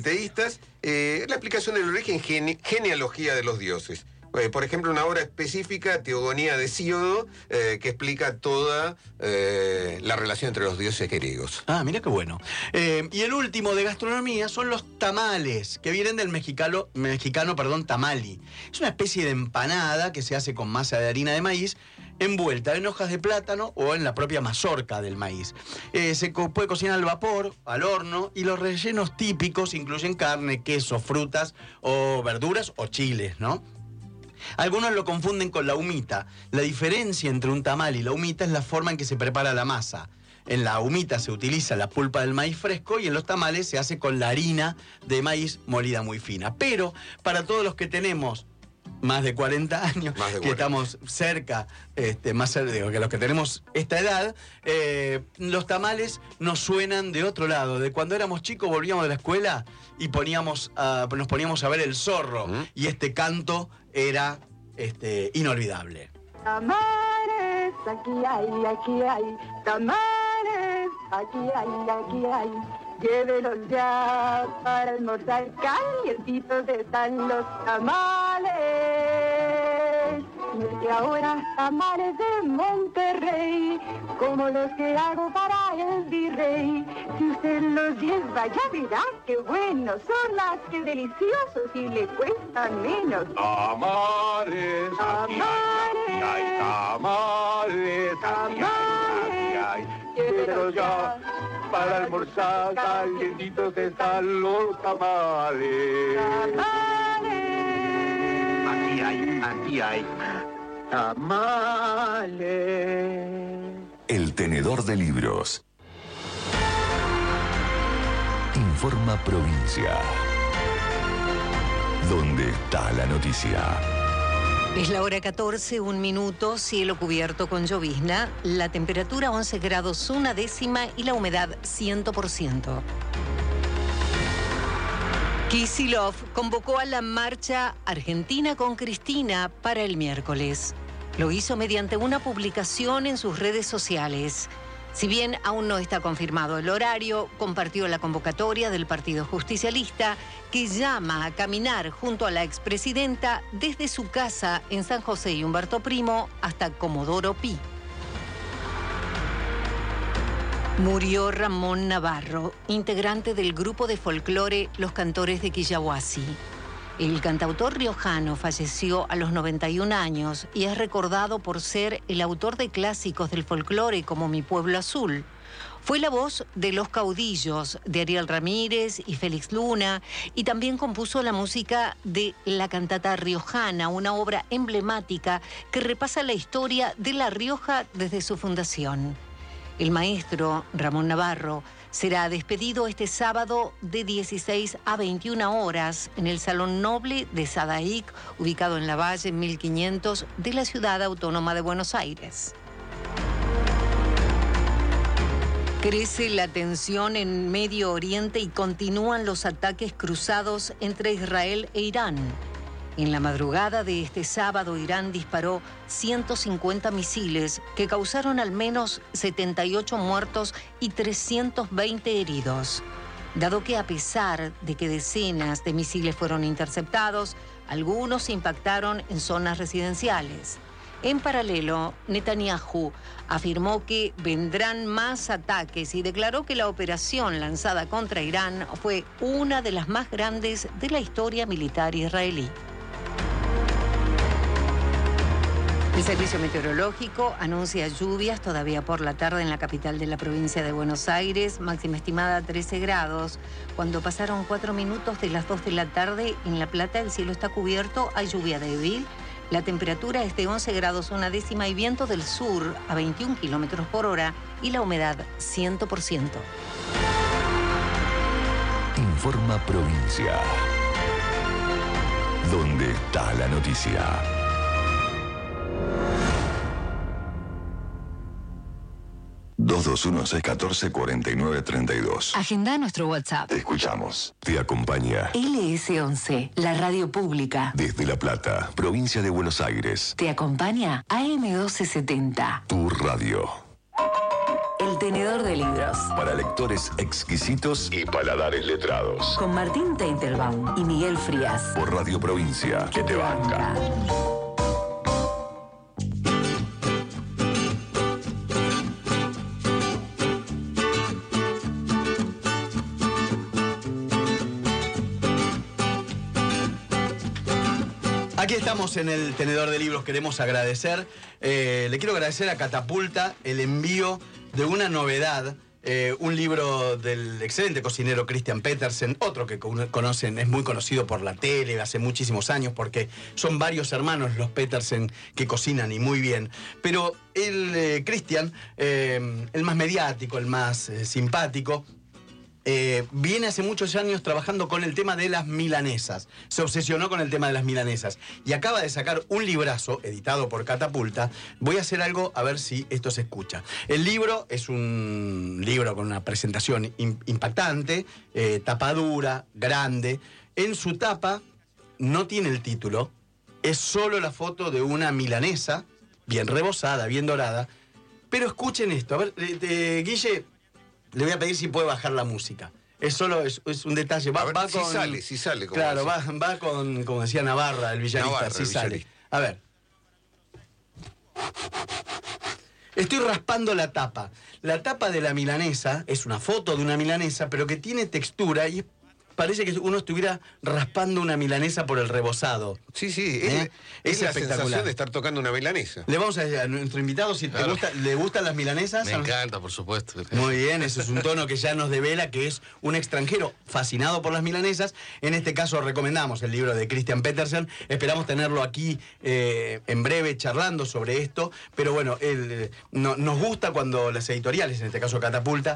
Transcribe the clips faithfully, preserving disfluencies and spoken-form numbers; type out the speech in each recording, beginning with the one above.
teístas, eh, la explicación del origen, gene, genealogía de los dioses. Eh, por ejemplo, una obra específica, Teogonía de Hesíodo, eh, que explica toda eh, la relación entre los dioses griegos. Ah, mira qué bueno. Eh, y el último de gastronomía son los tamales, que vienen del mexicano, mexicano, perdón, tamali. Es una especie de empanada que se hace con masa de harina de maíz, envuelta en hojas de plátano o en la propia mazorca del maíz. Eh, se co- puede cocinar al vapor, al horno, y los rellenos típicos incluyen carne, queso, frutas o verduras o chiles, ¿no? Algunos lo confunden con la humita. La diferencia entre un tamal y la humita es la forma en que se prepara la masa. En la humita se utiliza la pulpa del maíz fresco y en los tamales se hace con la harina de maíz molida muy fina. Pero para todos los que tenemos más de cuarenta años, Más de que cuarenta. estamos cerca, este, más cerca, digo, que los que tenemos esta edad, eh, los tamales nos suenan de otro lado. De cuando éramos chicos volvíamos de la escuela y poníamos, a- nos poníamos a ver El Zorro, ¿Mm? y este canto era este, inolvidable. Tamales, aquí hay, aquí hay, tamales, aquí hay, aquí hay. Llévelos ya para almorzar, calientitos están los tamales. Desde ahora tamales de Monterrey, como los que hago para el virrey. Si usted los lleva ya verá qué buenos son, más que deliciosos y le cuestan menos. Tamales, aquí hay, aquí hay tamales, aquí hay, aquí hay. Llévelos ya para almorzar, calientitos están los tamales. Aquí hay, aquí hay tamales. El tenedor de libros. Informa Provincia. ¿Dónde está la noticia? Es la hora catorce, un minuto, cielo cubierto con llovizna, la temperatura once grados una décima y la humedad cien por ciento. Kicillof convocó a la marcha Argentina con Cristina para el miércoles. Lo hizo mediante una publicación en sus redes sociales. Si bien aún no está confirmado el horario, compartió la convocatoria del Partido Justicialista, que llama a caminar junto a la expresidenta desde su casa en San José y Humberto Primo hasta Comodoro Pi. Murió Ramón Navarro, integrante del grupo de folclore Los Cantores de Quillahuasi. El cantautor riojano falleció a los noventa y un años y es recordado por ser el autor de clásicos del folclore como Mi Pueblo Azul. Fue la voz de Los Caudillos, de Ariel Ramírez y Félix Luna, y también compuso la música de La Cantata Riojana, una obra emblemática que repasa la historia de La Rioja desde su fundación. El maestro Ramón Navarro será despedido este sábado de dieciséis a veintiuna horas en el Salón Noble de Sadaic, ubicado en la Valle mil quinientos de la Ciudad Autónoma de Buenos Aires. Crece la tensión en Medio Oriente y continúan los ataques cruzados entre Israel e Irán. En la madrugada de este sábado, Irán disparó ciento cincuenta misiles que causaron al menos setenta y ocho muertos y trescientos veinte heridos. Dado que a pesar de que decenas de misiles fueron interceptados, algunos impactaron en zonas residenciales. En paralelo, Netanyahu afirmó que vendrán más ataques y declaró que la operación lanzada contra Irán fue una de las más grandes de la historia militar israelí. El Servicio Meteorológico anuncia lluvias todavía por la tarde en la capital de la provincia de Buenos Aires, máxima estimada trece grados. Cuando pasaron cuatro minutos de las dos de la tarde, en La Plata el cielo está cubierto, hay lluvia débil. La temperatura es de once grados una décima y viento del sur a veintiún kilómetros por hora y la humedad cien por ciento. Informa Provincia. ¿Dónde está la noticia? dos dos uno, seis uno cuatro, cuatro nueve tres dos. Agenda nuestro WhatsApp. Te escuchamos. Te acompaña L S once, la radio pública. desde La Plata, provincia de Buenos Aires. Te acompaña A M doce setenta. Tu radio. El Tenedor de libros. Para lectores exquisitos y paladares letrados. Con Martín Teitelbaum y Miguel Frías. Por Radio Provincia, que te banca. Aquí estamos en el Tenedor de Libros, queremos agradecer, eh, le quiero agradecer a Catapulta el envío de una novedad, eh, un libro del excelente cocinero Christian Petersen, otro que conocen, es muy conocido por la tele hace muchísimos años, porque son varios hermanos los Petersen que cocinan y muy bien, pero el eh, Christian, eh, el más mediático, el más eh, simpático, Eh, viene hace muchos años trabajando con el tema de las milanesas. Se obsesionó con el tema de las milanesas. Y acaba de sacar un librazo, editado por Catapulta. Voy a hacer algo a ver si esto se escucha. El libro es un libro con una presentación impactante, eh, tapa dura, grande. En su tapa no tiene el título, es solo la foto de una milanesa, bien rebozada, bien dorada. Pero escuchen esto, a ver, eh, eh, Guille... Le voy a pedir si puede bajar la música. Es solo, es, es un detalle. Va, ver, va si con, sale, si sale. Como claro, va, va con, como decía Navarra, el villarista, Navarra, si el sale. villarista. A ver. Estoy raspando la tapa. La tapa de la milanesa es una foto de una milanesa, pero que tiene textura y parece que uno estuviera raspando una milanesa por el rebozado. Sí, sí, es, ¿Eh? es, es la espectacular. sensación de estar tocando una milanesa. Le vamos a decir a nuestro invitado si Claro. te gusta, le gustan las milanesas. Me encanta, por supuesto. Muy bien, eso es un tono que ya nos devela que es un extranjero fascinado por las milanesas. En este caso recomendamos el libro de Christian Petersen. Esperamos tenerlo aquí eh, en breve charlando sobre esto. Pero bueno, él, eh, no, nos gusta cuando las editoriales, en este caso Catapulta,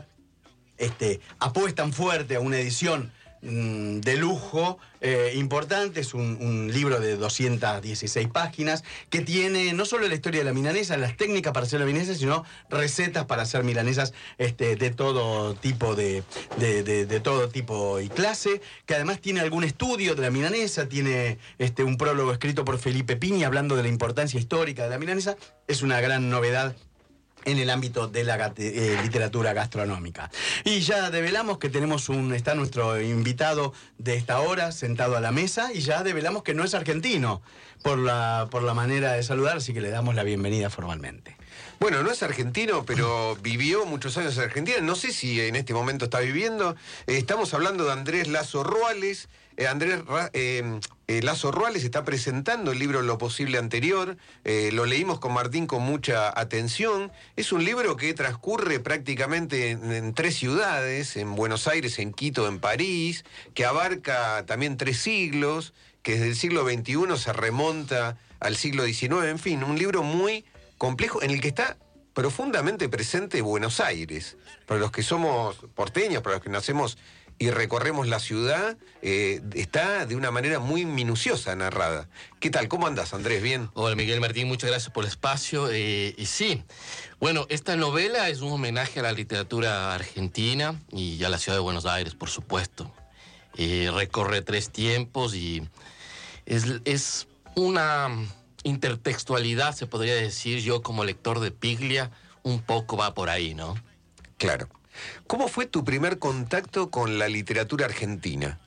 este, apuestan fuerte a una edición mm, de lujo eh, importante. Es un, un libro de doscientas dieciséis páginas que tiene no solo la historia de la milanesa, las técnicas para hacer la milanesa, sino recetas para hacer milanesas este, de todo tipo de, de, de, de todo tipo y clase, que además tiene algún estudio de la milanesa, tiene este, un prólogo escrito por Felipe Piña hablando de la importancia histórica de la milanesa. Es una gran novedad en el ámbito de la eh, literatura gastronómica. Y ya develamos que tenemos un, está nuestro invitado de esta hora sentado a la mesa, y ya develamos que no es argentino por la, por la manera de saludar, así que le damos la bienvenida formalmente. Bueno, no es argentino, pero vivió muchos años en Argentina. No sé si en este momento está viviendo. Eh, estamos hablando de Andrés Lazo Ruales. Eh, Andrés Ra eh, eh, Lazo Ruales está presentando el libro Lo Posible Anterior. Eh, lo leímos con Martín con mucha atención. Es un libro que transcurre prácticamente en, en tres ciudades, en Buenos Aires, en Quito, en París, que abarca también tres siglos, que desde el siglo veintiuno se remonta al siglo diecinueve. En fin, un libro muy complejo en el que está profundamente presente Buenos Aires. Para los que somos porteños, para los que nacemos y recorremos la ciudad, eh, está de una manera muy minuciosa narrada. ¿Qué tal? ¿Cómo andás, Andrés? ¿Bien? Hola, Miguel Martín, muchas gracias por el espacio. Eh, y sí, bueno, esta novela es un homenaje a la literatura argentina y a la ciudad de Buenos Aires, por supuesto. Eh, recorre tres tiempos y es, es una intertextualidad, se podría decir. Yo, como lector de Piglia, un poco va por ahí, ¿no? Claro. ¿Cómo fue tu primer contacto con la literatura argentina?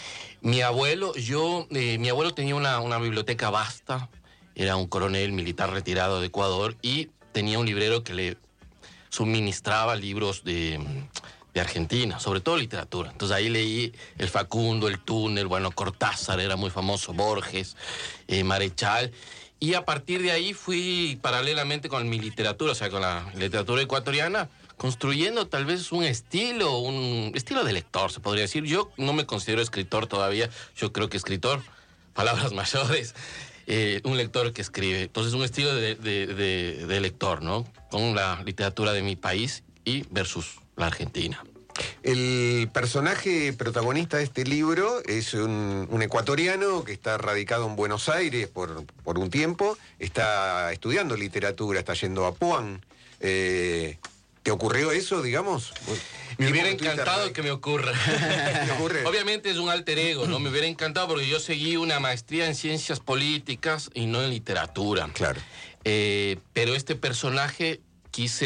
Mi abuelo, yo, eh, mi abuelo tenía una, una biblioteca vasta, era un coronel militar retirado de Ecuador y tenía un librero que le suministraba libros de, de Argentina, sobre todo literatura. Entonces ahí leí El Facundo, El Túnel, bueno, Cortázar era muy famoso, Borges, eh, Marechal. Y a partir de ahí fui paralelamente con mi literatura, o sea, con la literatura ecuatoriana, construyendo tal vez un estilo, un estilo de lector, se podría decir. Yo no me considero escritor todavía, yo creo que escritor, palabras mayores, eh, un lector que escribe. Entonces, un estilo de, de, de, de lector, ¿no? Con la literatura de mi país y versus la Argentina. El personaje protagonista de este libro es un, un ecuatoriano que está radicado en Buenos Aires por, por un tiempo, está estudiando literatura, está yendo a Puan. Eh, ¿Te ocurrió eso, digamos? Me hubiera encantado que me ocurra. ¿Me ocurre? Obviamente es un alter ego, ¿no? Me hubiera encantado porque yo seguí una maestría en ciencias políticas y no en literatura. Claro. Eh, pero este personaje quise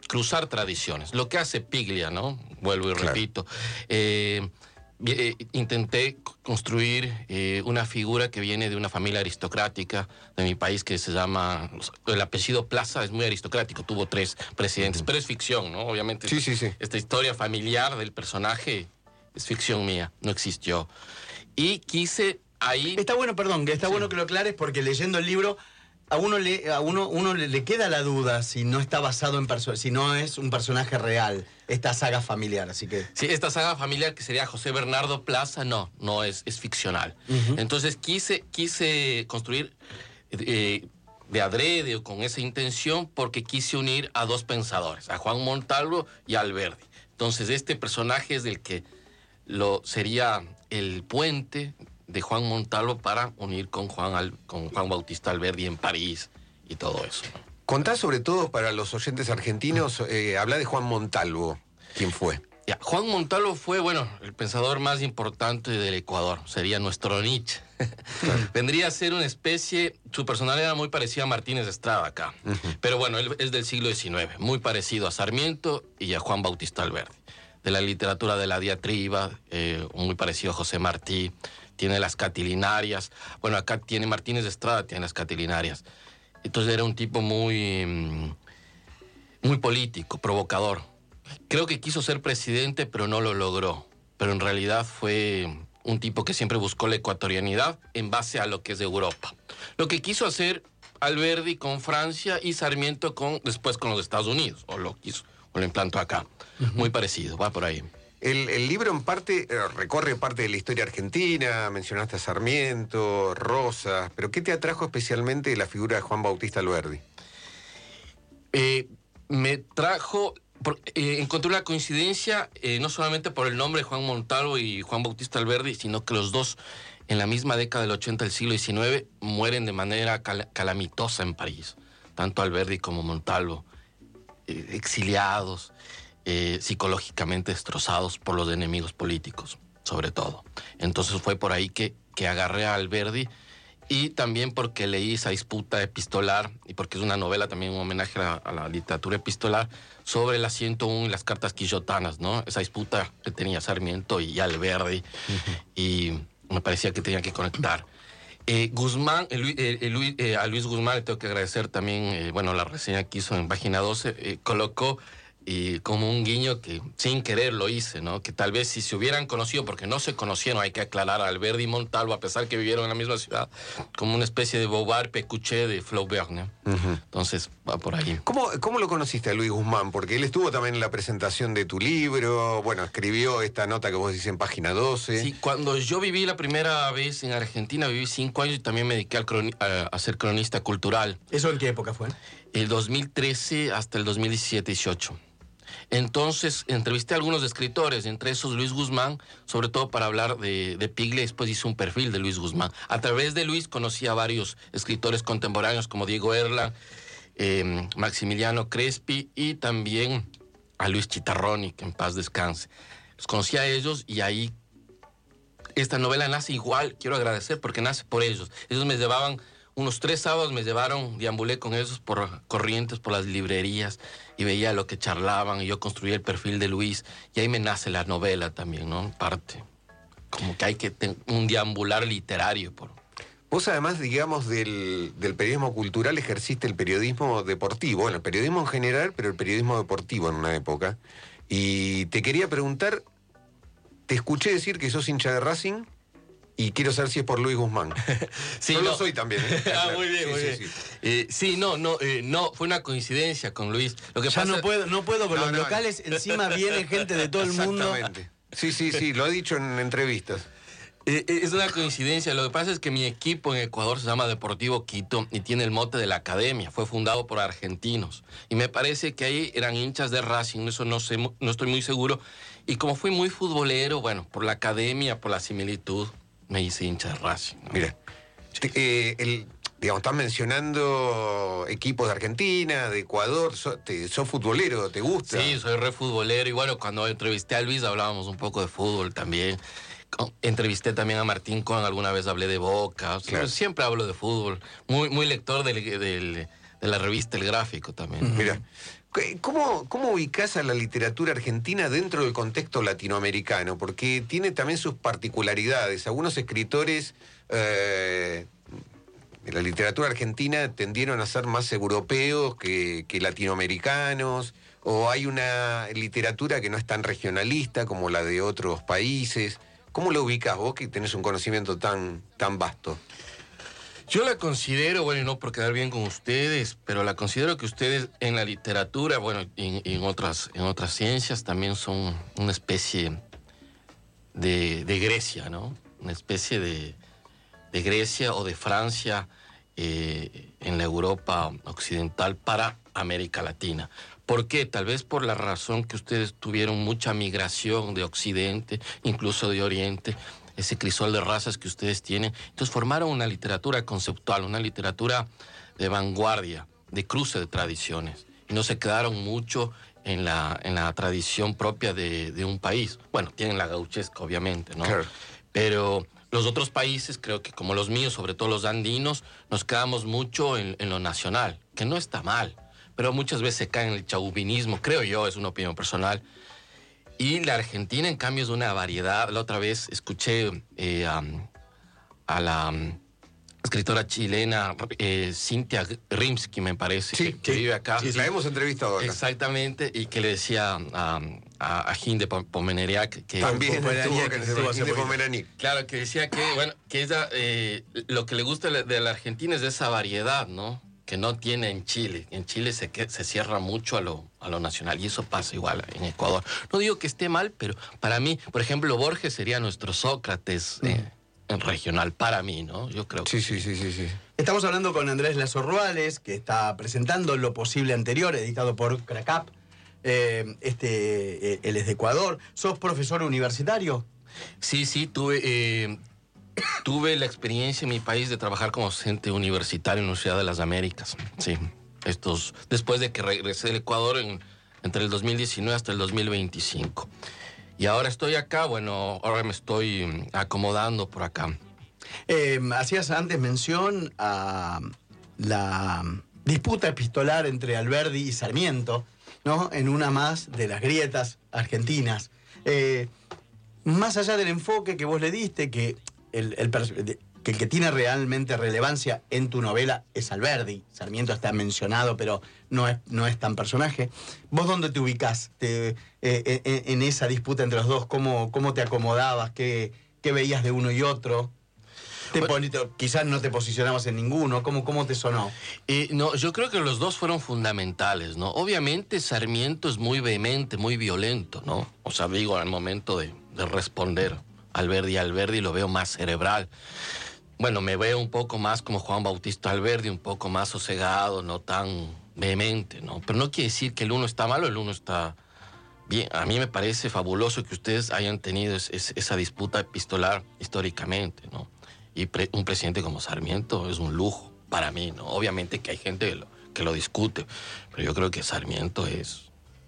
cruzar tradiciones. Lo que hace Piglia, ¿no? Vuelvo y Claro. repito. Eh, eh, intenté construir eh, una figura que viene de una familia aristocrática de mi país que se llama... El apellido Plaza es muy aristocrático, tuvo tres presidentes, uh-huh. pero es ficción, ¿no? Obviamente sí, esta, sí, sí. esta historia familiar del personaje es ficción mía, no existió. Y quise ahí... Está bueno, perdón, que está Sí. bueno que lo aclares porque leyendo el libro a uno le, a uno, uno le, le queda la duda si no está basado en perso- si no es un personaje real, esta saga familiar, así que... Sí, esta saga familiar que sería José Bernardo Plaza, no, no es, es ficcional. Uh-huh. Entonces quise, quise construir eh, de adrede o con esa intención porque quise unir a dos pensadores, a Juan Montalvo y a Alberdi. Entonces este personaje es el que lo, sería el puente de Juan Montalvo para unir con Juan, Al, con Juan Bautista Alberdi en París y todo eso. Contá sobre todo para los oyentes argentinos, eh, habla de Juan Montalvo. ¿Quién fue? Ya, Juan Montalvo fue, bueno, el pensador más importante del Ecuador. Sería nuestro Nietzsche. Vendría a ser una especie... Su personalidad era muy parecida a Martínez de Estrada acá. Uh-huh. Pero bueno, él es del siglo diecinueve. Muy parecido a Sarmiento y a Juan Bautista Alberdi. De la literatura de la diatriba, eh, muy parecido a José Martí. Tiene las catilinarias. Bueno, acá tiene Martínez de Estrada, tiene las catilinarias. Entonces era un tipo muy, muy político, provocador. Creo que quiso ser presidente, pero no lo logró. Pero en realidad fue un tipo que siempre buscó la ecuatorianidad en base a lo que es de Europa. Lo que quiso hacer Alberdi con Francia y Sarmiento con, después con los Estados Unidos. O lo quiso, o lo implantó acá. Uh-huh. Muy parecido, va por ahí. El, el libro en parte eh, recorre parte de la historia argentina, mencionaste a Sarmiento, Rosas, pero ¿qué te atrajo especialmente de la figura de Juan Bautista Alberdi? Eh, me trajo, por, eh, encontré una coincidencia, eh, no solamente por el nombre de Juan Montalvo y Juan Bautista Alberdi, sino que los dos en la misma década del ochenta del siglo diecinueve mueren de manera cal- calamitosa en París, tanto Alberdi como Montalvo, eh, exiliados. Eh, psicológicamente destrozados por los enemigos políticos, sobre todo. Entonces fue por ahí que, que agarré a Alberdi y también porque leí esa disputa epistolar y porque es una novela también un homenaje a, a la literatura epistolar sobre la ciento uno y las cartas quillotanas, ¿no? Esa disputa que tenía Sarmiento y Alberdi uh-huh. y me parecía que tenía que conectar. Eh, Guzmán, eh, eh, Luis, eh, a Luis Guzmán le tengo que agradecer también, eh, bueno, la reseña que hizo en Página doce, eh, colocó y como un guiño que sin querer lo hice, ¿no? Que tal vez si se hubieran conocido, porque no se conocieron, hay que aclarar, a Alberdi y Montalvo, a pesar que vivieron en la misma ciudad, como una especie de Bouvard Pécuchet de Flaubert, ¿no? Uh-huh. Entonces, va por ahí. ¿Cómo, ¿Cómo lo conociste a Luis Guzmán? Porque él estuvo también en la presentación de tu libro, bueno, escribió esta nota que vos decís en Página doce. Sí, cuando yo viví la primera vez en Argentina, viví cinco años y también me dediqué al croni- a, a ser cronista cultural. ¿Eso en qué época fue? El dos mil trece hasta el dos mil diecisiete dieciocho. Entonces entrevisté a algunos escritores, entre esos Luis Guzmán, sobre todo para hablar de, de Piglia, después hice un perfil de Luis Guzmán. A través de Luis conocí a varios escritores contemporáneos como Diego Erla, eh, Maximiliano Crespi y también a Luis Chitarroni, que en paz descanse. Los conocí a ellos y ahí esta novela nace igual, quiero agradecer porque nace por ellos. Ellos me llevaban... Unos tres sábados me llevaron, deambulé con ellos por Corrientes, por las librerías, y veía lo que charlaban, y yo construí el perfil de Luis, y ahí me nace la novela también, ¿no? Parte. Como que hay que tener un deambular literario. Por... Vos además, digamos, del, del periodismo cultural ejerciste el periodismo deportivo, bueno, el periodismo en general, pero el periodismo deportivo en una época. Y te quería preguntar, te escuché decir que sos hincha de Racing... Y quiero saber si es por Luis Guzmán. Sí, Yo no. lo soy también. ¿eh? Ah, muy bien, sí, muy sí, bien. Sí, eh, sí no, no, eh, no, fue una coincidencia con Luis. Lo que ya pasa... no puedo, no puedo con No, los no, locales, no. encima viene gente de todo el mundo. Exactamente. Sí, sí, sí, lo he dicho en entrevistas. Eh, es una coincidencia. Lo que pasa es que mi equipo en Ecuador se llama Deportivo Quito y tiene el mote de la academia. Fue fundado por argentinos. Y me parece que ahí eran hinchas de Racing, eso no sé, no estoy muy seguro. Y como fui muy futbolero, bueno, por la academia, por la similitud, me hice hincha de Racing, ¿no? Mira, te, eh, el, digamos, estás mencionando equipos de Argentina, de Ecuador, sos, te, sos futbolero, ¿te gusta? Sí, soy re futbolero y bueno, cuando entrevisté a Luis hablábamos un poco de fútbol también. Entrevisté también a Martín Cohen, alguna vez hablé de Boca, Claro. siempre hablo de fútbol. Muy, muy lector del, del, de la revista El Gráfico también. Mira, ¿Cómo, ¿Cómo ubicás a la literatura argentina dentro del contexto latinoamericano? Porque tiene también sus particularidades. Algunos escritores eh, de la literatura argentina tendieron a ser más europeos que, que latinoamericanos, o hay una literatura que no es tan regionalista como la de otros países. ¿Cómo lo ubicás vos, que tenés un conocimiento tan, tan vasto? Yo la considero, bueno, y no por quedar bien con ustedes, pero la considero que ustedes en la literatura, bueno, y en, otras, en otras ciencias también son una especie de, de Grecia, ¿no? Una especie de, de Grecia o de Francia eh, en la Europa occidental para América Latina. ¿Por qué? Tal vez por la razón que ustedes tuvieron mucha migración de Occidente, incluso de Oriente, ese crisol de razas que ustedes tienen. Entonces formaron una literatura conceptual, una literatura de vanguardia, de cruce de tradiciones. Y no se quedaron mucho en la, en la tradición propia de, de un país. Bueno, tienen la gauchesca, obviamente, ¿no? Claro. Pero los otros países, creo que como los míos, sobre todo los andinos, nos quedamos mucho en, en lo nacional, que no está mal, pero muchas veces se cae en el chauvinismo, creo yo, es una opinión personal. Y la Argentina, en cambio, es una variedad. La otra vez escuché eh, um, a la um, escritora chilena eh, Cintia Rimsky, me parece, sí, que, que sí, vive acá. Sí, la hemos entrevistado acá. Exactamente, y que le decía um, a, a Gin de Pomeraniec que... También estuvo que estuvo Gin de Pomeraniec. Claro, que decía que, bueno, que ella, eh, lo que le gusta de la Argentina es esa variedad, ¿no? Que no tiene en Chile. En Chile se, se cierra mucho a lo, a lo nacional, y eso pasa igual en Ecuador. No digo que esté mal, pero para mí, por ejemplo, Borges sería nuestro Sócrates mm. eh, en regional, para mí, ¿no? Yo creo que sí, sí, sí, sí, sí. Estamos hablando con Andrés Lazo Ruales, que está presentando Lo Posible Anterior, editado por Cracap. Eh, este, eh, él es de Ecuador. ¿Sos profesor universitario? Sí, sí, tuve... Eh, Tuve la experiencia en mi país de trabajar como docente universitario en la Universidad de las Américas. Sí, estos, después de que regresé del Ecuador en, entre el dos mil diecinueve hasta el dos mil veinticinco. Y ahora estoy acá, bueno, ahora me estoy acomodando por acá. Eh, hacías antes mención a la disputa epistolar entre Alberdi y Sarmiento, ¿no? En una más de las grietas argentinas. Eh, más allá del enfoque que vos le diste, que El, el, que el que tiene realmente relevancia en tu novela es Alberdi. Sarmiento está mencionado, pero no es, no es tan personaje. ¿Vos dónde te ubicás te, eh, eh, en esa disputa entre los dos? ¿Cómo, cómo te acomodabas? ¿Qué, qué veías de uno y otro? Te bueno, pon, quizás no te posicionabas en ninguno. ¿Cómo, cómo te sonó? Eh, no, yo creo que los dos fueron fundamentales, ¿no? Obviamente Sarmiento es muy vehemente, muy violento, ¿no? O sea, digo, al momento de, de responder. Alberdi, Alberdi lo veo más cerebral. Bueno, me veo un poco más como Juan Bautista Alberdi, un poco más sosegado, no tan vehemente, ¿no? Pero no quiere decir que el uno está mal o el uno está bien. A mí me parece fabuloso que ustedes hayan tenido es, es, esa disputa epistolar históricamente, ¿no? Y pre, un presidente como Sarmiento es un lujo para mí, ¿no? Obviamente que hay gente que lo, que lo discute, pero yo creo que Sarmiento es...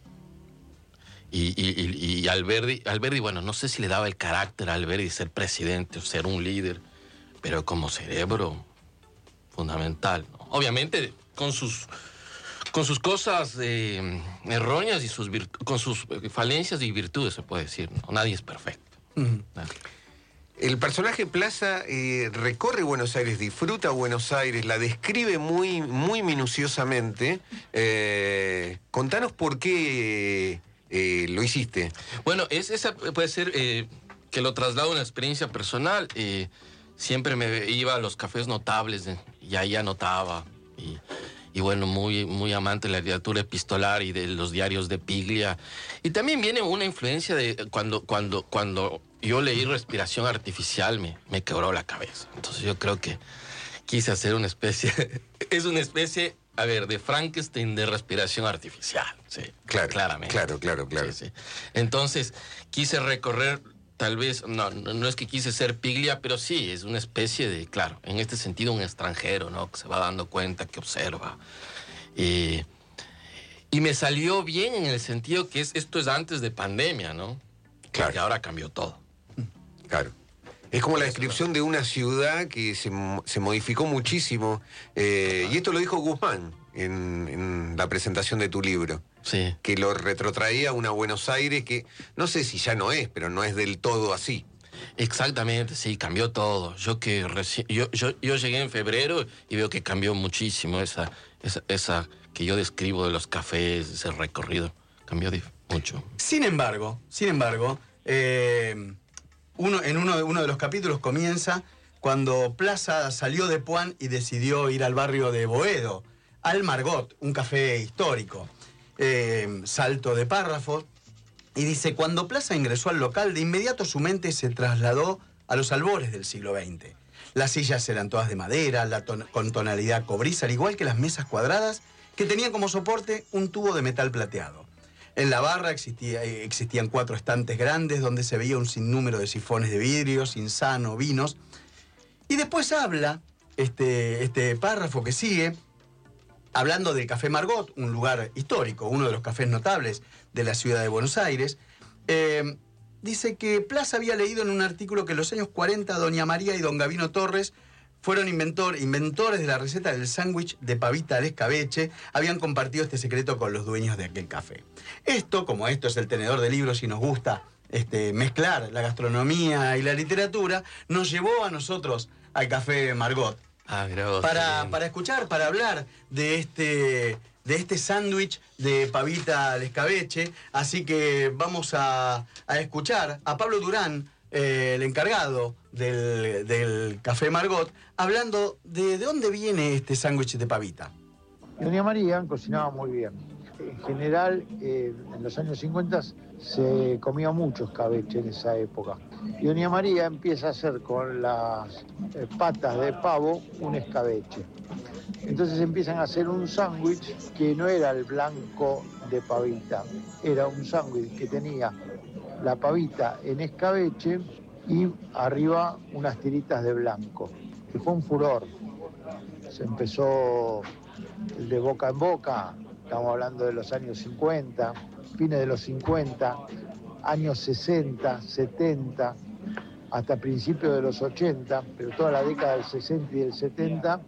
Y, y, y, y Alberdi, Alberdi, bueno, no sé si le daba el carácter a Alberdi ser presidente o ser un líder, pero como cerebro fundamental, ¿no? Obviamente con sus, con sus cosas eh, erróneas y sus virtu- con sus falencias y virtudes, se puede decir, ¿no? Nadie es perfecto. Uh-huh. El personaje Plaza eh, recorre Buenos Aires, disfruta Buenos Aires, la describe muy, muy minuciosamente. Eh, contanos por qué... Eh, lo hiciste. Bueno, es, esa puede ser eh, que lo traslado a una experiencia personal. Eh, siempre me iba a los cafés notables de, y ahí anotaba. Y, y bueno, muy, muy amante de la literatura epistolar y de los diarios de Piglia. Y también viene una influencia de cuando, cuando, cuando yo leí Respiración Artificial, me, me quebró la cabeza. Entonces yo creo que quise hacer una especie... es una especie... A ver, de Frankenstein de respiración artificial, sí, claro, claramente. Claro, claro, claro. Sí, sí. Entonces, quise recorrer, tal vez, no, no, no es que quise ser Piglia, pero sí, es una especie de, claro, en este sentido un extranjero, ¿no? Que se va dando cuenta, que observa. Eh, y me salió bien en el sentido que es, esto es antes de pandemia, ¿no? Claro. Porque ahora cambió todo. Claro. Es como la descripción de una ciudad que se, se modificó muchísimo. Eh, y esto lo dijo Guzmán en, en la presentación de tu libro. Sí. que lo retrotraía a una Buenos Aires que no sé si ya no es, pero no es del todo así. Exactamente, sí, cambió todo. Yo que reci- yo, yo, yo llegué en febrero y veo que cambió muchísimo esa, esa, esa que yo describo de los cafés, ese recorrido. Cambió dif- mucho. Sin embargo, sin embargo, eh, uno, en uno de, uno de los capítulos comienza cuando Plaza salió de Puan y decidió ir al barrio de Boedo, al Margot, un café histórico. Eh, salto de párrafo. Y dice, cuando Plaza ingresó al local, de inmediato su mente se trasladó a los albores del siglo veinte. Las sillas eran todas de madera, la ton- con tonalidad cobriza, al igual que las mesas cuadradas, que tenían como soporte un tubo de metal plateado. En la barra existía, eh, existían cuatro estantes grandes donde se veía un sinnúmero de sifones de vidrio, insano, vinos. Y después habla, este, este párrafo que sigue, hablando del Café Margot, un lugar histórico, uno de los cafés notables de la ciudad de Buenos Aires, eh, dice que Plaza había leído en un artículo que en los años cuarenta doña María y don Gabino Torres fueron inventor, inventores de la receta del sándwich de pavita al escabeche, habían compartido este secreto con los dueños de aquel café. Esto, como esto es el tenedor de libros y nos gusta este, mezclar la gastronomía y la literatura, nos llevó a nosotros al Café Margot. Ah, mirá vos, Para, sí. para escuchar, para hablar de este, de este sándwich de pavita al escabeche. Así que vamos a, a escuchar a Pablo Durán, eh, el encargado del, del Café Margot, hablando de, de dónde viene este sándwich de pavita. Doña María cocinaba muy bien. En general, eh, en los años cincuenta se comía mucho escabeche en esa época. Y Doña María empieza a hacer con las eh, patas de pavo un escabeche. Entonces empiezan a hacer un sándwich que no era el blanco de pavita, era un sándwich que tenía la pavita en escabeche y arriba unas tiritas de blanco. Que fue un furor. Se empezó el de boca en boca. Estamos hablando de los años cincuenta, fines de los cincuenta, años sesenta, setenta, hasta principios de los ochenta, pero toda la década del sesenta y del setenta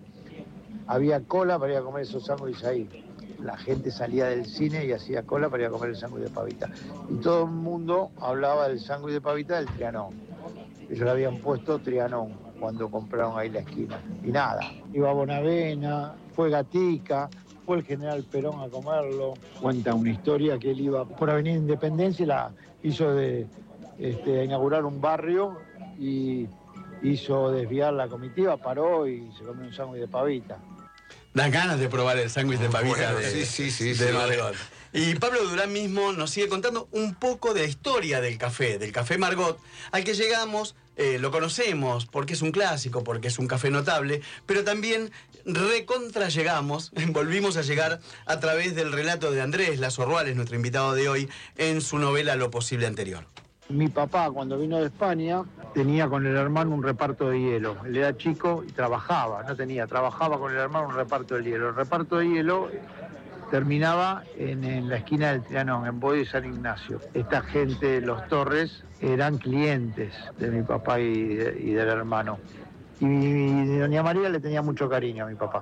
había cola para ir a comer esos sándwiches ahí. La gente salía del cine y hacía cola para ir a comer el sándwich de pavita. Y todo el mundo hablaba del sándwich de pavita del Trianón. Ellos le habían puesto Trianón cuando compraron ahí la esquina. Y nada, iba Bonavena, fue Gatica, fue el general Perón a comerlo. Cuenta una historia que él iba por Avenida Independencia y la hizo de este, inaugurar un barrio y hizo desviar la comitiva, paró y se comió un sándwich de pavita. Dan ganas de probar el sándwich de pavita Bueno, de, sí, sí, sí, de sí. Margot. Y Pablo Durán mismo nos sigue contando un poco de la historia del café, del Café Margot, al que llegamos, eh, lo conocemos porque es un clásico, porque es un café notable, pero también recontra llegamos, volvimos a llegar a través del relato de Andrés Lazo Ruales, nuestro invitado de hoy, en su novela Lo Posible Anterior. Mi papá, cuando vino de España, tenía con el hermano un reparto de hielo. Él era chico y trabajaba, no tenía, trabajaba con el hermano un reparto de hielo. El reparto de hielo terminaba en, en la esquina del Trianón, en Boedo y San Ignacio. Esta gente, los Torres, eran clientes de mi papá y, de, y del hermano. Y, y doña María le tenía mucho cariño a mi papá.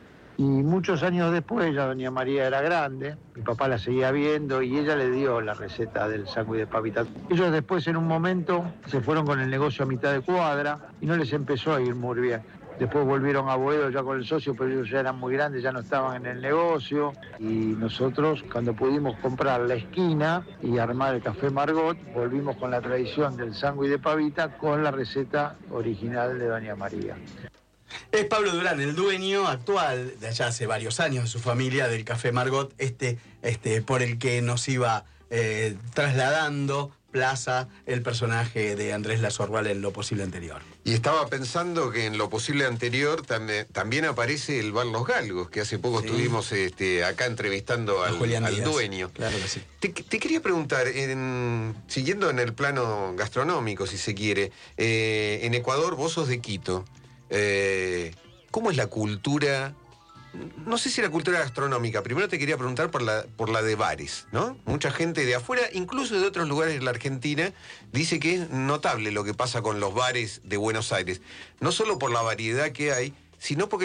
Y muchos años después, ya doña María era grande, mi papá la seguía viendo y ella le dio la receta del sándwich de pavita. Ellos después, en un momento, se fueron con el negocio a mitad de cuadra y no les empezó a ir muy bien. Después volvieron a Boedo ya con el socio, pero ellos ya eran muy grandes, ya no estaban en el negocio. Y nosotros, cuando pudimos comprar la esquina y armar el Café Margot, volvimos con la tradición del sándwich de pavita con la receta original de doña María. Es Pablo Durán, el dueño actual, de allá hace varios años, de su familia, del Café Margot, este, este, por el que nos iba eh, trasladando Plaza, el personaje de Andrés Lazo Ruales en Lo Posible Anterior. Y estaba pensando que en Lo Posible Anterior también, también aparece el Bar Los Galgos, que hace poco Sí. estuvimos este, acá entrevistando al, Julián al Díaz. dueño. Claro que sí. Te, te quería preguntar, en- siguiendo en el plano gastronómico, si se quiere, eh, en Ecuador vos sos de Quito. Eh, ¿Cómo es la cultura? No sé si la cultura gastronómica. Primero te quería preguntar por la, por la de bares, ¿no? Mucha gente de afuera, incluso de otros lugares de la Argentina, dice que es notable lo que pasa con los bares de Buenos Aires. No solo por la variedad que hay, sino porque los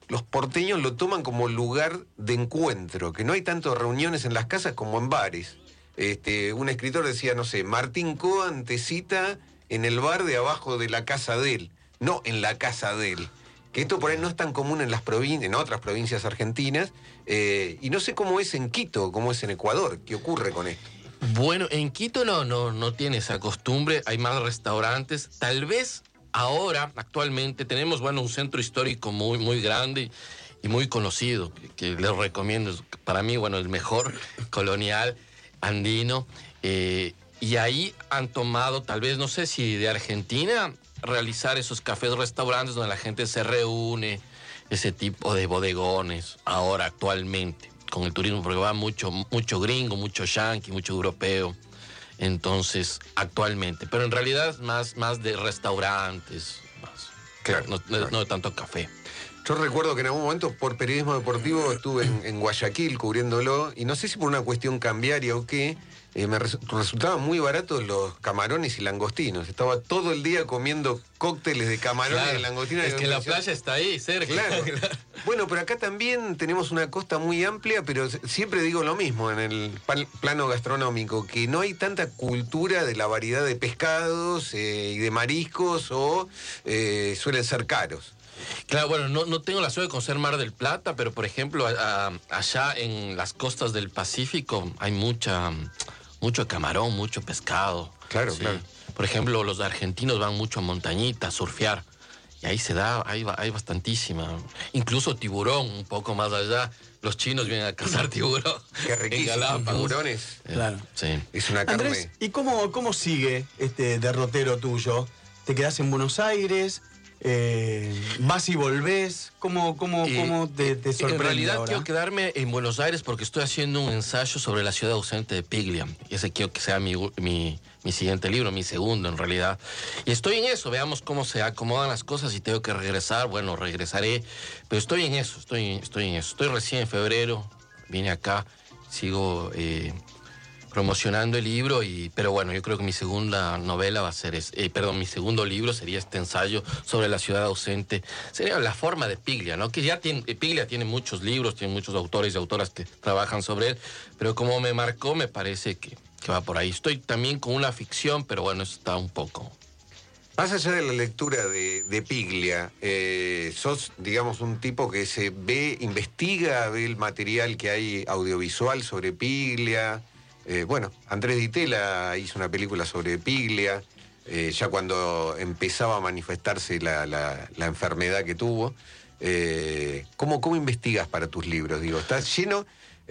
los porteños lo toman como lugar de encuentro, que no hay tanto reuniones en las casas como en bares. Este, un escritor decía, no sé, Martín Coan te cita en el bar de abajo de la casa de él, no en la casa de él. Que esto por ahí no es tan común en las provincias, en otras provincias argentinas, eh, y no sé cómo es en Quito, cómo es en Ecuador, ¿qué ocurre con esto? Bueno, en Quito no, no, no tiene esa costumbre, hay más restaurantes, tal vez ahora, actualmente, tenemos, bueno, un centro histórico muy, muy grande y muy conocido, que, que les recomiendo, para mí, bueno, el mejor colonial andino, eh, y ahí han tomado, tal vez, no sé si de Argentina, realizar esos cafés, restaurantes donde la gente se reúne, ese tipo de bodegones, ahora, actualmente, con el turismo, porque va mucho, mucho gringo, mucho yanqui, mucho europeo, entonces, actualmente, pero en realidad es más, más de restaurantes, más, claro, no, claro. no de tanto café. Yo recuerdo que en algún momento, por periodismo deportivo, estuve en, en Guayaquil cubriéndolo, y no sé si por una cuestión cambiaria o qué, eh, me res, resultaban muy baratos los camarones y langostinos. Estaba todo el día comiendo cócteles de camarones Claro, y langostinos. es que la playa está ahí, cerca. Claro. Bueno, pero acá también tenemos una costa muy amplia, pero siempre digo lo mismo en el plano gastronómico, que no hay tanta cultura de la variedad de pescados eh, y de mariscos, o eh, suelen ser caros. Claro, bueno, no, no tengo la suerte de conocer Mar del Plata, pero por ejemplo, a, a, allá en las costas del Pacífico hay mucha, mucho camarón, mucho pescado. Claro, sí. claro. Por ejemplo, los argentinos van mucho a montañita a surfear. Y ahí se da, hay, hay bastantísima. Incluso tiburón, un poco más allá. Los chinos vienen a cazar tiburón. Qué riquísimo, tiburones. Claro. Sí. Es una carne. Andrés, ¿y cómo, cómo sigue este derrotero tuyo? ¿Te quedás en Buenos Aires? Eh, ¿Vas y volvés? ¿Cómo, cómo, Y, cómo te, te sorprende En realidad ahora? quiero quedarme en Buenos Aires porque estoy haciendo un ensayo sobre la ciudad ausente de Piglia. Y ese quiero que sea mi, mi, mi siguiente libro, mi segundo en realidad. Y estoy en eso, veamos cómo se acomodan las cosas y tengo que regresar. Bueno, regresaré, pero estoy en eso, estoy, estoy en eso. Estoy recién en febrero, vine acá, sigo eh, promocionando el libro, y, pero bueno, yo creo que mi segunda novela va a ser, eh, perdón, mi segundo libro sería este ensayo sobre la ciudad ausente. Sería la forma de Piglia, ¿no? Que ya tiene, Piglia tiene muchos libros, tiene muchos autores y autoras que trabajan sobre él, pero como me marcó, me parece que, que va por ahí. Estoy también con una ficción, pero bueno, eso está un poco... Más allá de la lectura de, de Piglia, eh, sos, digamos, un tipo que se ve, investiga, ve el material que hay audiovisual sobre Piglia. Eh, bueno, Andrés Di Tella hizo una película sobre Piglia, eh, ya cuando empezaba a manifestarse la, la, la enfermedad que tuvo. Eh, ¿cómo, ¿Cómo investigas para tus libros? Digo, estás lleno...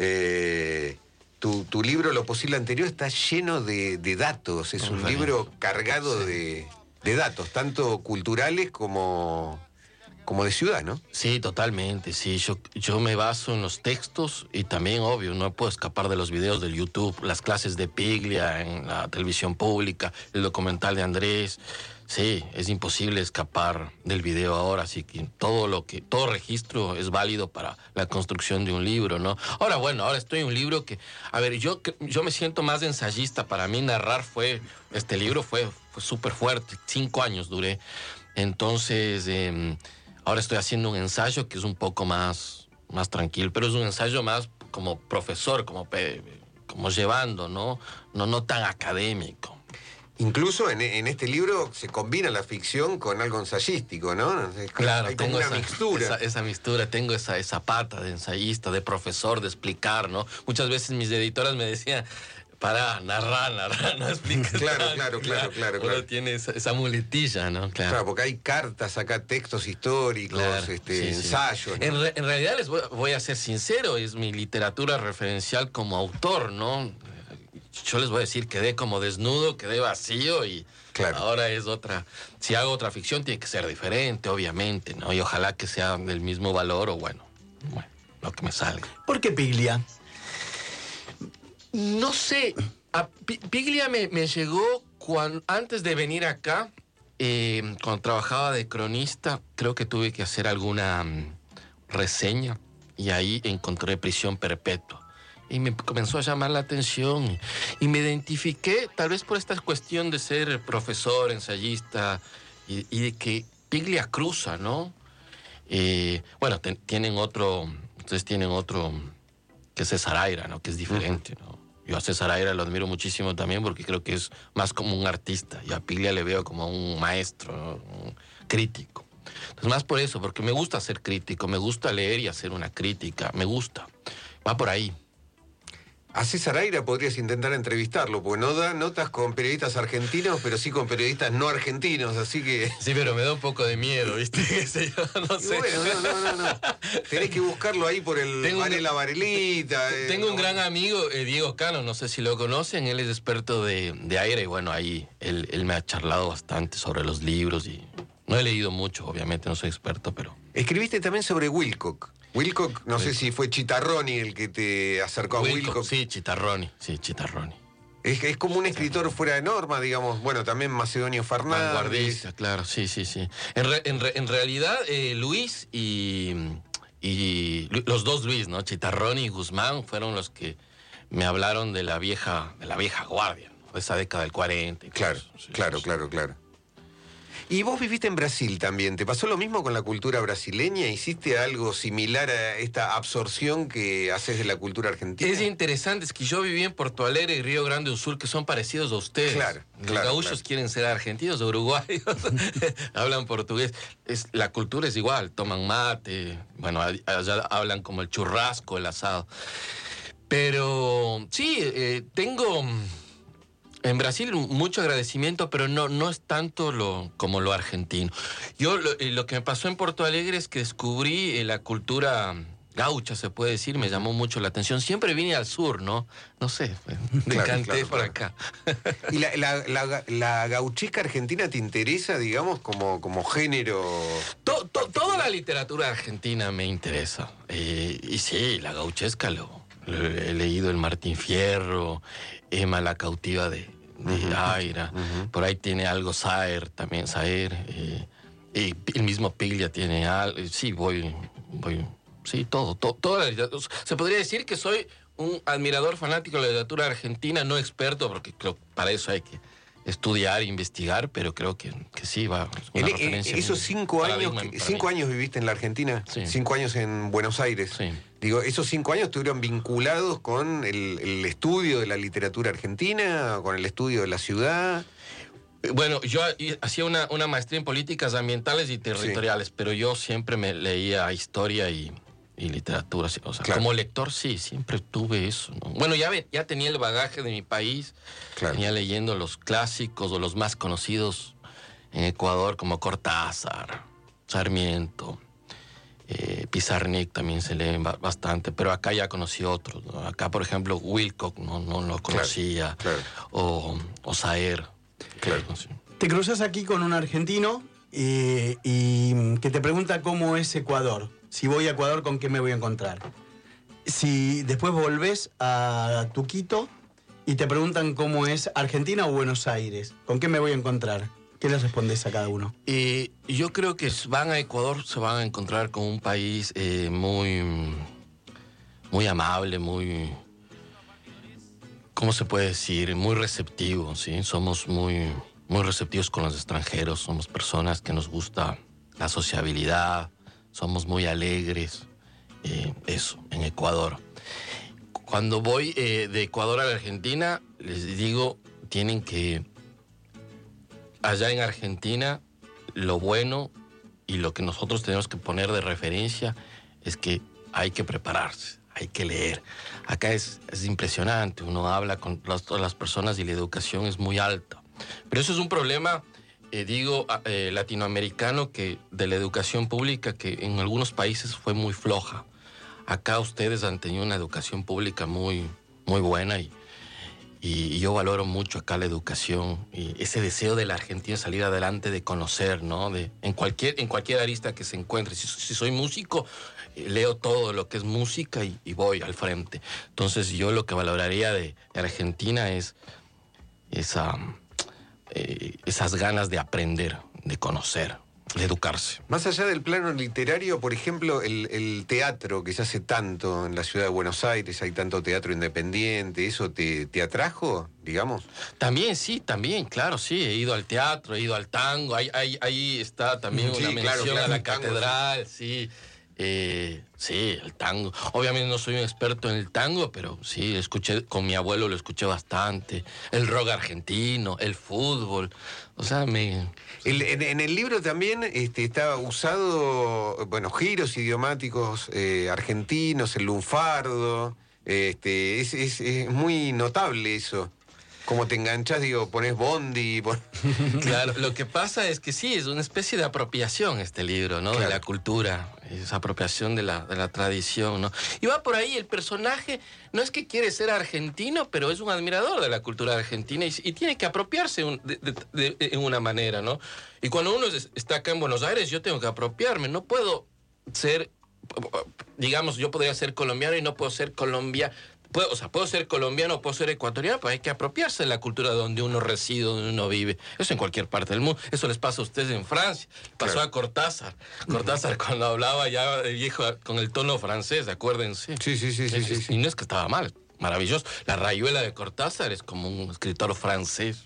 Eh, tu, tu libro, Lo posible anterior, está lleno de, de datos. Es un libro cargado Sí. de, de datos, tanto culturales como... como de ciudad, ¿no? Sí, totalmente, sí. Yo, yo me baso en los textos y también, obvio, no puedo escapar de los videos del YouTube, las clases de Piglia en la televisión pública, el documental de Andrés. Sí, es imposible escapar del video ahora, así que todo lo que, todo registro es válido para la construcción de un libro, ¿no? Ahora, bueno, ahora estoy en un libro que, a ver, yo, yo me siento más ensayista. Para mí narrar fue, este libro fue, fue súper fuerte, cinco años duré. Entonces, eh, ahora estoy haciendo un ensayo que es un poco más, más tranquilo, pero es un ensayo más como profesor, como, como llevando, ¿no? No, no tan académico. Incluso en, en este libro se combina la ficción con algo ensayístico, ¿no? Claro, hay tengo como una esa mixtura. Esa, esa mixtura, tengo esa, esa pata de ensayista, de profesor, de explicar, ¿no? Muchas veces mis editoras me decían, para, narrar, narrar, no expliques. Claro, tanto, claro, claro, claro, Uno claro. tiene esa, esa muletilla, ¿no? Claro. Claro, porque hay cartas acá, textos históricos, Claro, este, sí, sí. ensayos, ¿no? En, re- en realidad les voy, voy a ser sincero, es mi literatura referencial como autor, ¿no? Yo les voy a decir, quedé como desnudo, quedé vacío y Claro. ahora es otra. Si hago otra ficción tiene que ser diferente, obviamente, ¿no? Y ojalá que sea del mismo valor o bueno, bueno, lo que me salga. ¿Por qué Piglia? No sé, a Pi- Piglia me, me llegó cuando, antes de venir acá, eh, cuando trabajaba de cronista, creo que tuve que hacer alguna mm, reseña y ahí encontré Prisión Perpetua. Y me comenzó a llamar la atención y, y me identifiqué, tal vez por esta cuestión de ser profesor, ensayista y, y de que Piglia cruza, ¿no? Eh, bueno, ten, tienen otro, ustedes tienen otro, que es César Aira, ¿no? Que es diferente, ¿no? Yo a César Aira lo admiro muchísimo también porque creo que es más como un artista. Y a Piglia le veo como un maestro, ¿no? Un crítico. Entonces, más por eso, porque me gusta ser crítico, me gusta leer y hacer una crítica, me gusta. Va por ahí. A César Aira podrías intentar entrevistarlo, porque no da notas con periodistas argentinos, pero sí con periodistas no argentinos, así que... Sí, pero me da un poco de miedo, ¿viste? No sé. Bueno, no, no, no, no. Tenés que buscarlo ahí por el Tengo Varela un, Varelita. Eh, tengo un no. gran amigo, eh, Diego Cano, no sé si lo conocen, él es experto de, de aire y bueno, ahí él, él me ha charlado bastante sobre los libros y no he leído mucho, obviamente no soy experto, pero... Escribiste también sobre Wilcock. Wilcock, no sé si fue Chitarroni el que te acercó a Wilcock, Wilcock. Sí, Chitarroni, sí, Chitarroni. Es, es como un escritor fuera de norma, digamos. Bueno, también Macedonio Fernández. Vanguardista, claro, sí, sí, sí. En, re, en, re, en realidad, eh, Luis y, y los dos Luis, ¿no? Chitarroni y Guzmán fueron los que me hablaron de la vieja, de la vieja guardia, ¿no? De esa década del cuarenta. Y claro, sí, claro, sí, claro, claro. Y vos viviste en Brasil también. ¿Te pasó lo mismo con la cultura brasileña? ¿Hiciste algo similar a esta absorción que haces de la cultura argentina? Es interesante, es que yo viví en Porto Alegre y Río Grande do Sul, que son parecidos a ustedes. Claro, Los claro, gaúchos claro. quieren ser argentinos, uruguayos, hablan portugués. Es, la cultura es igual, toman mate, bueno, allá hablan como el churrasco, el asado. Pero sí, eh, tengo... En Brasil mucho agradecimiento, pero no, no es tanto lo, como lo argentino. Yo lo, lo que me pasó en Porto Alegre es que descubrí eh, la cultura gaucha, se puede decir, me llamó mucho la atención. Siempre vine al sur, ¿no? No sé, me Claro, encanté claro, por claro. acá. ¿Y la, la, la, la gauchesca argentina te interesa, digamos, como, como género? To, to, toda la literatura argentina me interesa. Eh, y sí, la gauchesca lo, lo he leído, el Martín Fierro, Emma la cautiva de, de uh-huh, Aira. Uh-huh. Por ahí tiene algo Saer, también Saer. Eh, y el mismo Piglia tiene algo. Sí, voy, voy, sí, todo, todo, toda la literatura. Se podría decir que soy un admirador fanático de la literatura argentina, no experto, porque creo para eso hay que estudiar, investigar, pero creo que, que sí, va. En, en esos cinco años, que, cinco mí. años viviste en la Argentina, sí. cinco años en Buenos Aires. Sí. Digo, ¿esos cinco años estuvieron vinculados con el, el estudio de la literatura argentina, con el estudio de la ciudad? Bueno, yo hacía una, una maestría en políticas ambientales y territoriales, sí. pero yo siempre me leía historia y, y literatura. O sea, claro. Como lector, sí, siempre tuve eso, ¿no? Bueno, ya, ya tenía el bagaje de mi país, claro. venía leyendo los clásicos o los más conocidos en Ecuador, como Cortázar, Sarmiento, eh, Pizarnik también se leen bastante, pero acá ya conocí otros, ¿no? Acá, por ejemplo, Wilcock no, no lo conocía, claro, claro. O, o Saer. Claro. Te cruzas aquí con un argentino y, y que te pregunta cómo es Ecuador. Si voy a Ecuador, ¿con qué me voy a encontrar? Si después volvés a tu Quito y te preguntan cómo es Argentina o Buenos Aires, ¿con qué me voy a encontrar? ¿Qué les respondes a cada uno? Eh, yo creo que van a Ecuador, se van a encontrar con un país eh, muy, muy amable, muy... ¿Cómo se puede decir? Muy receptivo, ¿sí? Somos muy, muy receptivos con los extranjeros, somos personas que nos gusta la sociabilidad, somos muy alegres, eh, eso, en Ecuador. Cuando voy eh, de Ecuador a la Argentina, les digo, tienen que... Allá en Argentina, lo bueno y lo que nosotros tenemos que poner de referencia es que hay que prepararse, hay que leer. Acá es, es impresionante, uno habla con las, todas las personas y la educación es muy alta. Pero eso es un problema, eh, digo, eh, latinoamericano, que de la educación pública, que en algunos países fue muy floja. Acá ustedes han tenido una educación pública muy, muy buena y, y, y yo valoro mucho acá la educación y ese deseo de la Argentina salir adelante, de conocer, ¿no? De, en, cualquier, en cualquier arista que se encuentre. Si, si soy músico, leo todo lo que es música y, y voy al frente. Entonces yo lo que valoraría de, de Argentina es esa, eh, esas ganas de aprender, de conocer. educarse. Más allá del plano literario, por ejemplo, el, el teatro que se hace tanto en la ciudad de Buenos Aires, hay tanto teatro independiente, ¿eso te, te atrajo, digamos? También, sí, también, claro, sí, he ido al teatro, he ido al tango, ahí, ahí, ahí está también Sí, una claro, mención claro, a la el tango, catedral, sí. Eh, sí, el tango. Obviamente no soy un experto en el tango, pero sí, escuché, con mi abuelo lo escuché bastante. El rock argentino, el fútbol. O sea, me... El, en, en el libro también este, está usado, bueno, giros idiomáticos eh, argentinos, el lunfardo. Este, es, es, es muy notable eso. Como te enganchás, digo, pones bondi. Pon... Claro, lo que pasa es que sí, es una especie de apropiación este libro, ¿no? Claro. De la cultura, es apropiación de la, de la tradición, ¿no? Y va por ahí, el personaje no es que quiere ser argentino, pero es un admirador de la cultura argentina y, y tiene que apropiarse un, de, de, de, en una manera, ¿no? Y cuando uno es, está acá en Buenos Aires, yo tengo que apropiarme, no puedo ser, digamos, yo podría ser colombiano y no puedo ser colombiano. Puedo, o sea, puedo ser colombiano, puedo ser ecuatoriano, pero hay que apropiarse de la cultura donde uno reside, donde uno vive. Eso en cualquier parte del mundo. Eso les pasa a ustedes en Francia. Pasó claro. a Cortázar. Cortázar cuando hablaba ya el viejo con el tono francés, acuérdense. Sí, sí, sí, sí, sí, sí. Y no es que estaba mal, maravilloso. La rayuela de Cortázar es como un escritor francés.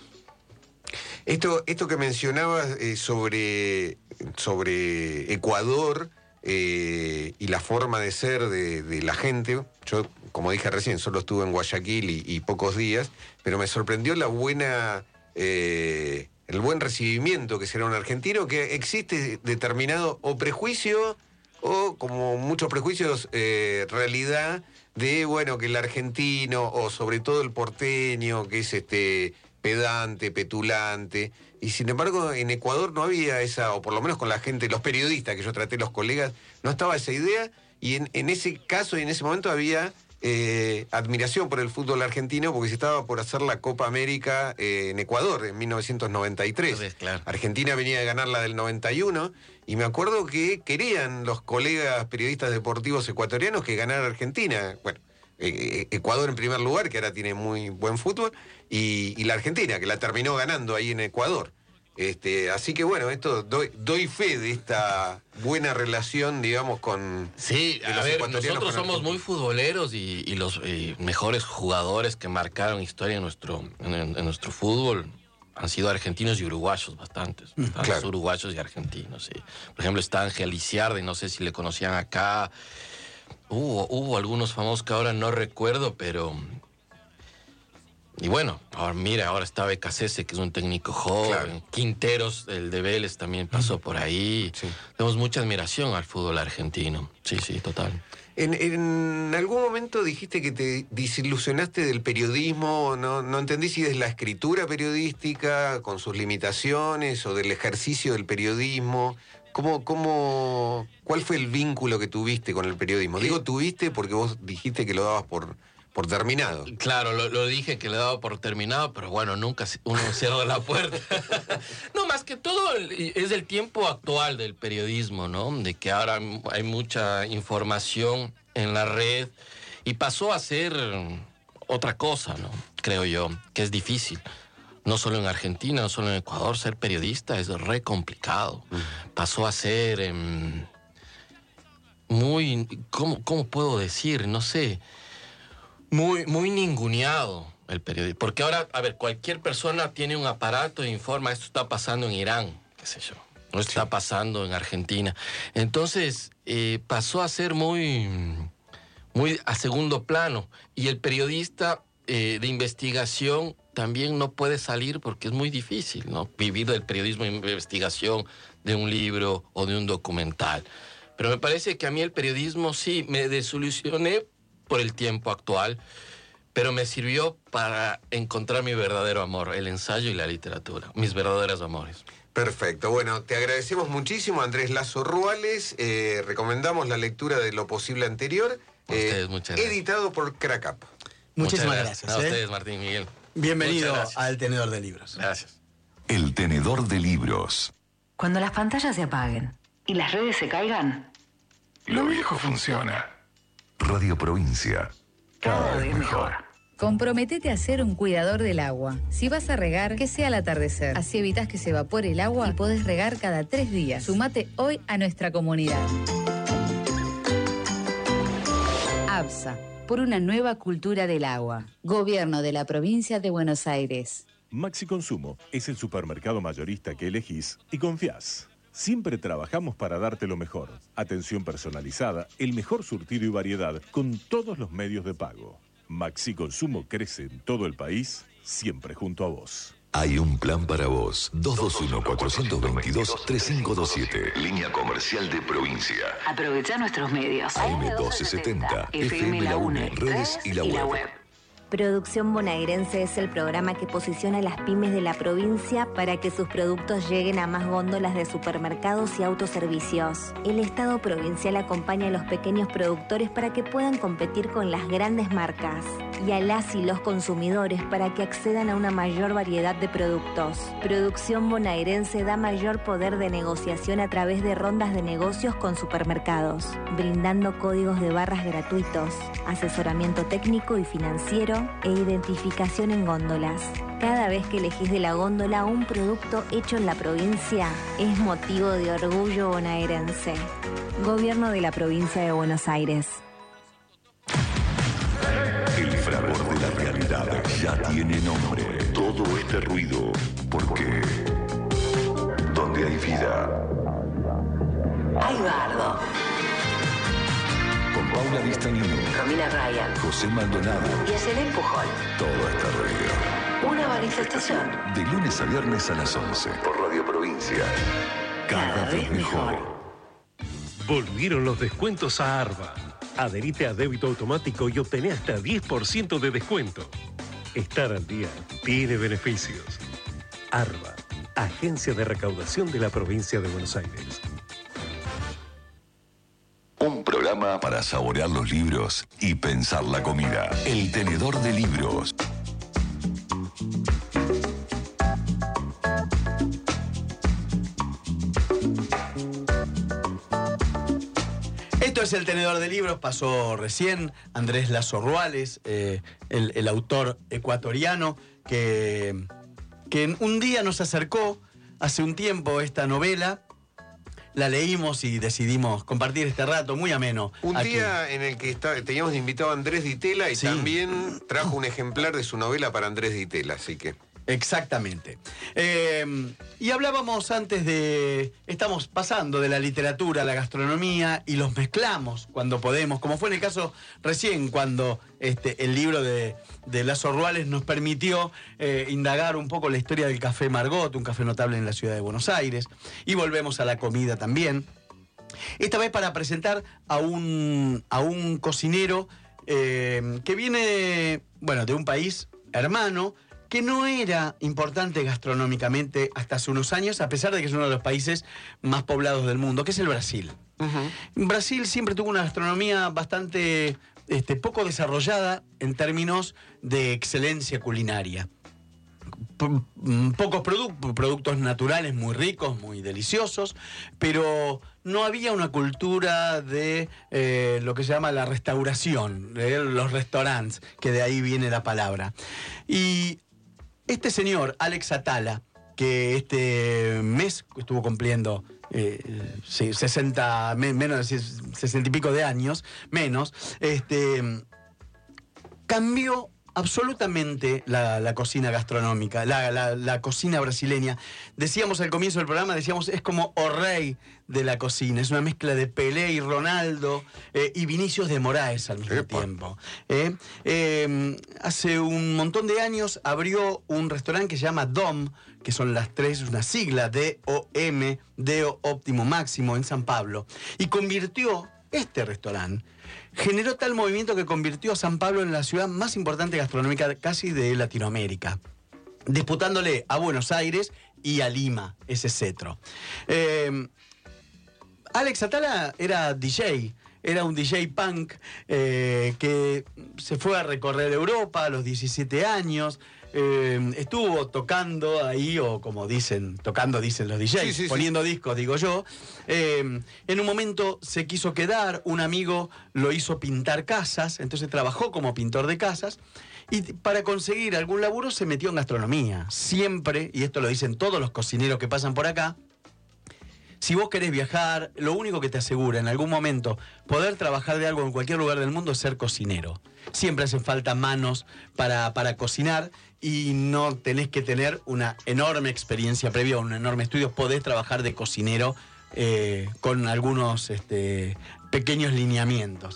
Esto, esto que mencionabas eh, sobre, sobre Ecuador eh, y la forma de ser de, de la gente, yo, como dije recién, solo estuve en Guayaquil y, y pocos días, pero me sorprendió la buena, eh, el buen recibimiento que será un argentino, que existe determinado o prejuicio o, como muchos prejuicios, eh, realidad de, bueno, que el argentino o sobre todo el porteño, que es este pedante, petulante, y sin embargo en Ecuador no había esa, o por lo menos con la gente, los periodistas que yo traté, los colegas, no estaba esa idea, y en, en ese caso y en ese momento había eh, admiración por el fútbol argentino, porque se estaba por hacer la Copa América eh, en Ecuador en mil novecientos noventa y tres. Pues claro. Argentina venía de ganar la del noventa y uno, y me acuerdo que querían los colegas periodistas deportivos ecuatorianos que ganara Argentina. Bueno, eh, Ecuador en primer lugar, que ahora tiene muy buen fútbol, y, y la Argentina, que la terminó ganando ahí en Ecuador. Este, así que bueno, esto doy, doy fe de esta buena relación, digamos, con... Sí, a ver, nosotros somos muy futboleros y, y los eh, mejores jugadores que marcaron historia en nuestro, en, en nuestro fútbol han sido argentinos y uruguayos, bastantes. bastantes claro. Uruguayos y argentinos, sí. Por ejemplo, está Ángel Lisiardi, no sé si le conocían acá. Hubo, hubo algunos famosos que ahora no recuerdo, pero... Y bueno, ahora mira, ahora está Becasese, que es un técnico joven. Claro. Quinteros, el de Vélez, también pasó por ahí. Sí. Tenemos mucha admiración al fútbol argentino. Sí, sí, total. En, en algún momento dijiste que te desilusionaste del periodismo. No, no entendí si es la escritura periodística, con sus limitaciones, o del ejercicio del periodismo. ¿Cómo, cómo, ¿Cuál fue el vínculo que tuviste con el periodismo? Digo tuviste porque vos dijiste que lo dabas por... por terminado. Claro, lo, lo dije que le daba por terminado, pero bueno, nunca uno cierra la puerta. No, más que todo es el tiempo actual del periodismo, ¿no? De que ahora hay mucha información en la red y pasó a ser otra cosa, ¿no? Creo yo, que es difícil. No solo en Argentina, no solo en Ecuador, ser periodista es re complicado. Mm. Pasó a ser eh, muy, ¿cómo, cómo puedo decir? No sé... Muy, muy ninguneado el periodismo. Porque ahora, a ver, cualquier persona tiene un aparato e informa, esto está pasando en Irán, qué sé yo, no está sí. pasando en Argentina. Entonces, eh, pasó a ser muy, muy a segundo plano. Y el periodista eh, de investigación también no puede salir porque es muy difícil, ¿no? Vivir del periodismo de investigación, de un libro o de un documental. Pero me parece que a mí el periodismo sí, me desilusioné por el tiempo actual, pero me sirvió para encontrar mi verdadero amor, el ensayo y la literatura, mis verdaderos amores. Perfecto, bueno, te agradecemos muchísimo, Andrés Lazo Ruales, eh, recomendamos la lectura de Lo Posible Anterior, a eh, ustedes, muchas gracias. Editado por Crack Up. Muchísimas gracias. gracias a ¿eh? ustedes, Martín Miguel. Bienvenido al Tenedor de Libros. Gracias. El Tenedor de Libros. Cuando las pantallas se apaguen y las redes se caigan, lo viejo funciona. Radio Provincia. Cada vez mejor. Comprometete a ser un cuidador del agua. Si vas a regar, que sea al atardecer. Así evitas que se evapore el agua y podés regar cada tres días. Sumate hoy a nuestra comunidad. ABSA, por una nueva cultura del agua. Gobierno de la Provincia de Buenos Aires. Maxi Consumo es el supermercado mayorista que elegís y confías. Siempre trabajamos para darte lo mejor. Atención personalizada, el mejor surtido y variedad con todos los medios de pago. Maxi Consumo crece en todo el país, siempre junto a vos. Hay un plan para vos. dos dos uno, cuatro dos dos, tres cinco dos siete. Línea comercial de provincia. Aprovecha nuestros medios. A M doce setenta, F M La UNE, redes y la web. Producción Bonaerense es el programa que posiciona a las pymes de la provincia para que sus productos lleguen a más góndolas de supermercados y autoservicios. El Estado provincial acompaña a los pequeños productores para que puedan competir con las grandes marcas y a las y los consumidores para que accedan a una mayor variedad de productos. Producción Bonaerense da mayor poder de negociación a través de rondas de negocios con supermercados, brindando códigos de barras gratuitos, asesoramiento técnico y financiero e identificación en góndolas. Cada vez que elegís de la góndola un producto hecho en la provincia, es motivo de orgullo bonaerense. Gobierno de la Provincia de Buenos Aires. El fragor de la realidad ya tiene nombre. Todo este ruido, porque donde hay vida, Hay bardo. con Paula Vistagnino, Romina Ryan. José Maldonado, Y Selén Pujol. todo este ruido. Una manifestación. De lunes a viernes a las once, por Radio Provincia. Cada vez mejor. Volvieron los descuentos a Arba. Adherite a débito automático y obtené hasta diez por ciento de descuento. Estar al día tiene beneficios. Arba, Agencia de Recaudación de la Provincia de Buenos Aires. Un programa para saborear los libros y pensar la comida. El tenedor de libros. Esto es El Tenedor de Libros, pasó recién Andrés Lazo Ruales, eh, el, el autor ecuatoriano, que, que un día nos acercó, hace un tiempo, esta novela. La leímos y decidimos compartir este rato muy ameno. Un aquí. día en el que está, teníamos invitado a Andrés Di Tella y Sí. también trajo un ejemplar de su novela para Andrés Di Tella, así que... Exactamente. Eh, y hablábamos antes de... Estamos pasando de la literatura a la gastronomía y los mezclamos cuando podemos, como fue en el caso recién, cuando este, el libro de, de Lazo Ruales nos permitió eh, indagar un poco la historia del Café Margot, un café notable en la ciudad de Buenos Aires, y volvemos a la comida también. Esta vez para presentar a un, a un cocinero eh, que viene, bueno, de un país hermano, que no era importante gastronómicamente hasta hace unos años, a pesar de que es uno de los países más poblados del mundo, que es el Brasil. Uh-huh. Brasil siempre tuvo una gastronomía bastante este, poco desarrollada en términos de excelencia culinaria. P- pocos produ- productos naturales muy ricos, muy deliciosos, pero no había una cultura de eh, lo que se llama la restauración, de los restaurantes, que de ahí viene la palabra. Y este señor, Alex Atala, que este mes estuvo cumpliendo eh, sesenta, menos de sesenta y pico de años, menos, este, cambió absolutamente la, la cocina gastronómica, la, la, la cocina brasileña. Decíamos al comienzo del programa, decíamos, es como o rey de la cocina, es una mezcla de Pelé y Ronaldo eh, y Vinicius de Moraes al mismo Epa. tiempo. Eh, eh, hace un montón de años abrió un restaurante que se llama Dom, que son las tres, una sigla, D O M, Deo Óptimo Máximo, en San Pablo, y convirtió este restaurante, generó tal movimiento que convirtió a San Pablo en la ciudad más importante gastronómica casi de Latinoamérica, disputándole a Buenos Aires y a Lima ese cetro. Eh, Alex Atala era D J, era un D J punk eh, que se fue a recorrer Europa a los diecisiete años. Eh, estuvo tocando ahí, o como dicen, tocando dicen los D Js, sí, sí, poniendo sí. discos, digo yo. Eh, en un momento se quiso quedar, un amigo lo hizo pintar casas, entonces trabajó como pintor de casas, Y para conseguir algún laburo se metió en gastronomía. Siempre, y esto lo dicen todos los cocineros que pasan por acá, si vos querés viajar, lo único que te asegura en algún momento poder trabajar de algo en cualquier lugar del mundo es ser cocinero. Siempre hacen falta manos para, para cocinar y no tenés que tener una enorme experiencia previa, un enorme estudio. Podés trabajar de cocinero eh, con algunos este, pequeños lineamientos.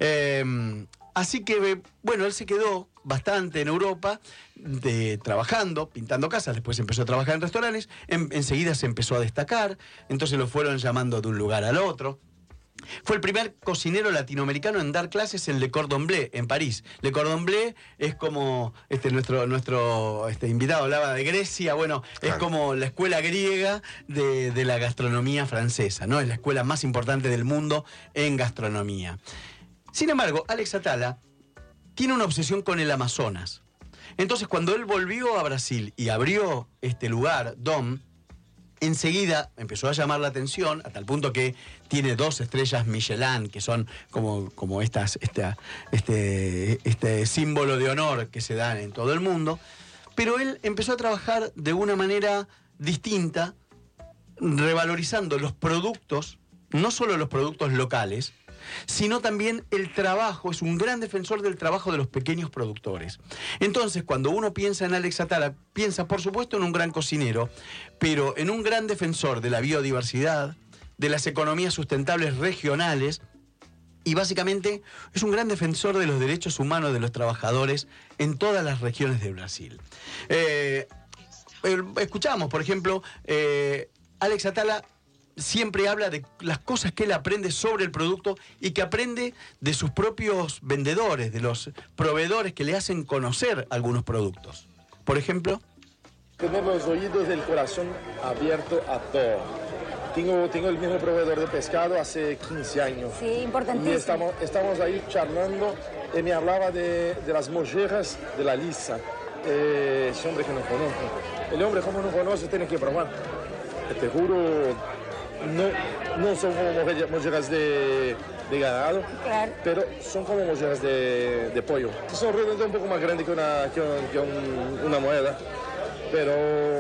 Eh, así que, bueno, él se quedó bastante en Europa, de, trabajando, pintando casas, después empezó a trabajar en restaurantes, en, enseguida se empezó a destacar, entonces lo fueron llamando de un lugar al otro. Fue el primer cocinero latinoamericano en dar clases en Le Cordon Bleu, en París. Le Cordon Bleu es como, este, nuestro, nuestro este, invitado hablaba de Grecia, bueno, es claro. como la escuela griega de, de la gastronomía francesa, ¿no? Es la escuela más importante del mundo en gastronomía. Sin embargo, Alex Atala tiene una obsesión con el Amazonas. Entonces, cuando él volvió a Brasil y abrió este lugar, Dom, enseguida empezó a llamar la atención, a tal punto que tiene dos estrellas Michelin, que son como, como estas, esta, este, este símbolo de honor que se dan en todo el mundo. Pero él empezó a trabajar de una manera distinta, revalorizando los productos, no solo los productos locales, sino también el trabajo. Es un gran defensor del trabajo de los pequeños productores. Entonces, cuando uno piensa en Alex Atala, piensa, por supuesto, en un gran cocinero, pero en un gran defensor de la biodiversidad, de las economías sustentables regionales, y básicamente es un gran defensor de los derechos humanos de los trabajadores en todas las regiones de Brasil. Eh, escuchamos, por ejemplo, eh, Alex Atala siempre habla de las cosas que él aprende sobre el producto y que aprende de sus propios vendedores, de los proveedores que le hacen conocer algunos productos. Por ejemplo, tener los oídos del corazón abierto a todo. Tengo, tengo el mismo proveedor de pescado hace quince años. Sí, importantísimo. Y estamos, estamos ahí charlando y me hablaba de, de las mollejas de la lisa. Eh, ese hombre que no conozco. El hombre, como no conoce, tiene que probar. Te juro, no, no son como mollejas de, de ganado, claro, pero son como mollejas de, de pollo. Son redondas un poco más grandes que una, que un, que un, una moneda, pero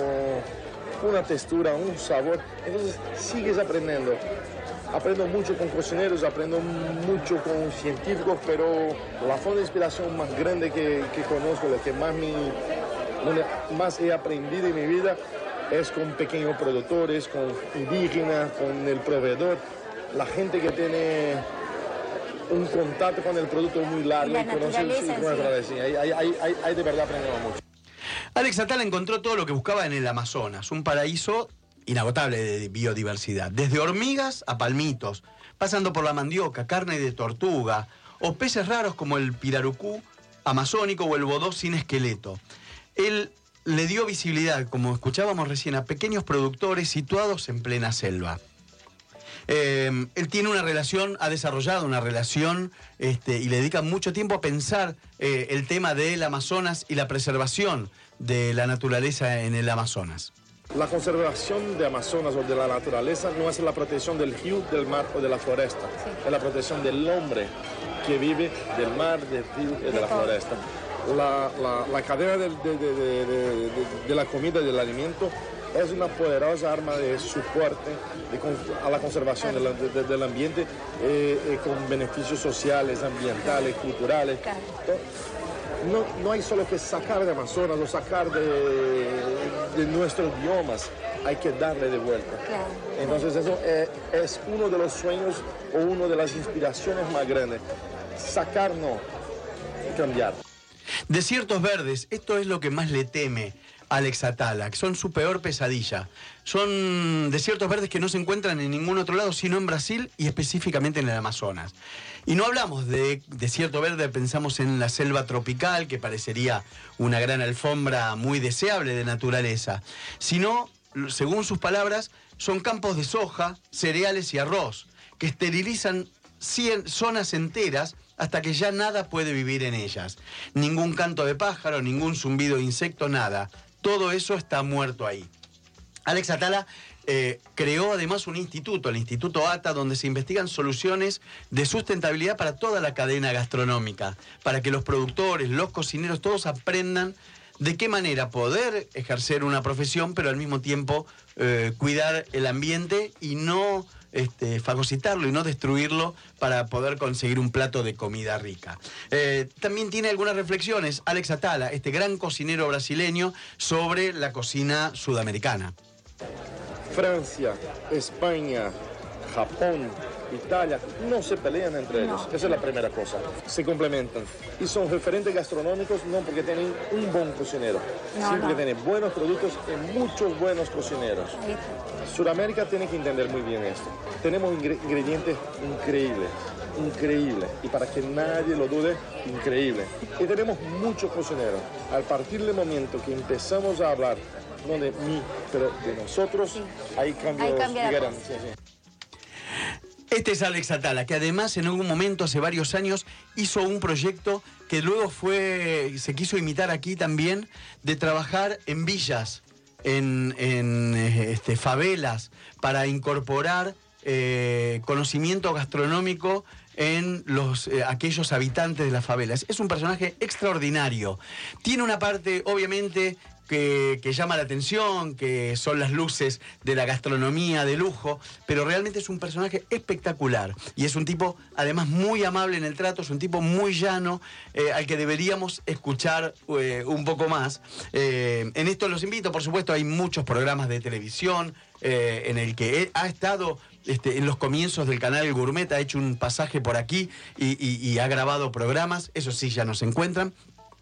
una textura, un sabor. Entonces sigues aprendiendo. Aprendo mucho con cocineros, aprendo mucho con científicos, pero la fuente de inspiración más grande que, que conozco, lo que más, me, donde más he aprendido en mi vida, es con pequeños productores, con indígenas, con el proveedor, la gente que tiene un contacto con el producto muy largo. Y la naturaleza, conoce, sí. Ahí, ahí, ahí, ahí de verdad aprendemos mucho. Alex Atala encontró todo lo que buscaba en el Amazonas, un paraíso inagotable de biodiversidad, desde hormigas a palmitos, pasando por la mandioca, carne de tortuga, o peces raros como el pirarucú amazónico o el bodó sin esqueleto. Él le dio visibilidad, como escuchábamos recién, a pequeños productores situados en plena selva. Eh, él tiene una relación, ha desarrollado una relación este, y le dedica mucho tiempo a pensar eh, el tema del Amazonas y la preservación de la naturaleza en el Amazonas. La conservación de Amazonas o de la naturaleza no es la protección del río, del mar o de la floresta, sí, es la protección del hombre que vive del mar, del río y de, de la todo. floresta. La, la, la cadena de, de, de, de, de, de la comida y del alimento es una poderosa arma de soporte de, a la conservación de la, de, del ambiente eh, eh, con beneficios sociales, ambientales, culturales. No, no hay solo que sacar de Amazonas o sacar de, de nuestros biomas, hay que darle de vuelta. Entonces eso es, es uno de los sueños o una de las inspiraciones más grandes. Sacar no, cambiar. Desiertos verdes, esto es lo que más le teme Alex Atala, son su peor pesadilla. Son desiertos verdes que no se encuentran en ningún otro lado, sino en Brasil y específicamente en el Amazonas. Y no hablamos de desierto verde, pensamos en la selva tropical, que parecería una gran alfombra muy deseable de naturaleza, sino, según sus palabras, son campos de soja, cereales y arroz, que esterilizan cien zonas enteras hasta que ya nada puede vivir en ellas. Ningún canto de pájaro, ningún zumbido de insecto, nada. Todo eso está muerto ahí. Alex Atala eh, creó además un instituto, el Instituto ATA, donde se investigan soluciones de sustentabilidad para toda la cadena gastronómica, para que los productores, los cocineros, todos aprendan de qué manera poder ejercer una profesión, pero al mismo tiempo eh, cuidar el ambiente y no este, fagocitarlo y no destruirlo para poder conseguir un plato de comida rica. Eh, también tiene algunas reflexiones Alex Atala, este gran cocinero brasileño, sobre la cocina sudamericana. Francia, España, Japón, Italia, no se pelean entre ellos. Esa es la primera cosa. Se complementan. Y son referentes gastronómicos no porque tienen un buen cocinero, no, sino porque no. tienen buenos productos y muchos buenos cocineros. Sudamérica tiene que entender muy bien esto. Tenemos ingre- ingredientes increíbles, increíbles. Y para que nadie lo dude, increíble. Y tenemos muchos cocineros. Al partir del momento que empezamos a hablar, no de mí, pero de nosotros, sí. ahí cambia, Ahí cambia la sí, sí. Este es Alex Atala, que además en algún momento, hace varios años, hizo un proyecto que luego fue, se quiso imitar aquí también, de trabajar en villas, en, en este, favelas, para incorporar eh, conocimiento gastronómico en los, eh, aquellos habitantes de las favelas. Es un personaje extraordinario. Tiene una parte, obviamente, Que, que llama la atención, que son las luces de la gastronomía de lujo, pero realmente es un personaje espectacular y es un tipo además muy amable en el trato, es un tipo muy llano, eh, al que deberíamos escuchar eh, un poco más. Eh, en esto los invito, por supuesto, hay muchos programas de televisión eh, en el que él ha estado este, en los comienzos del canal Gourmet, ha hecho un pasaje por aquí y, y, y ha grabado programas, eso sí, ya nos encuentran.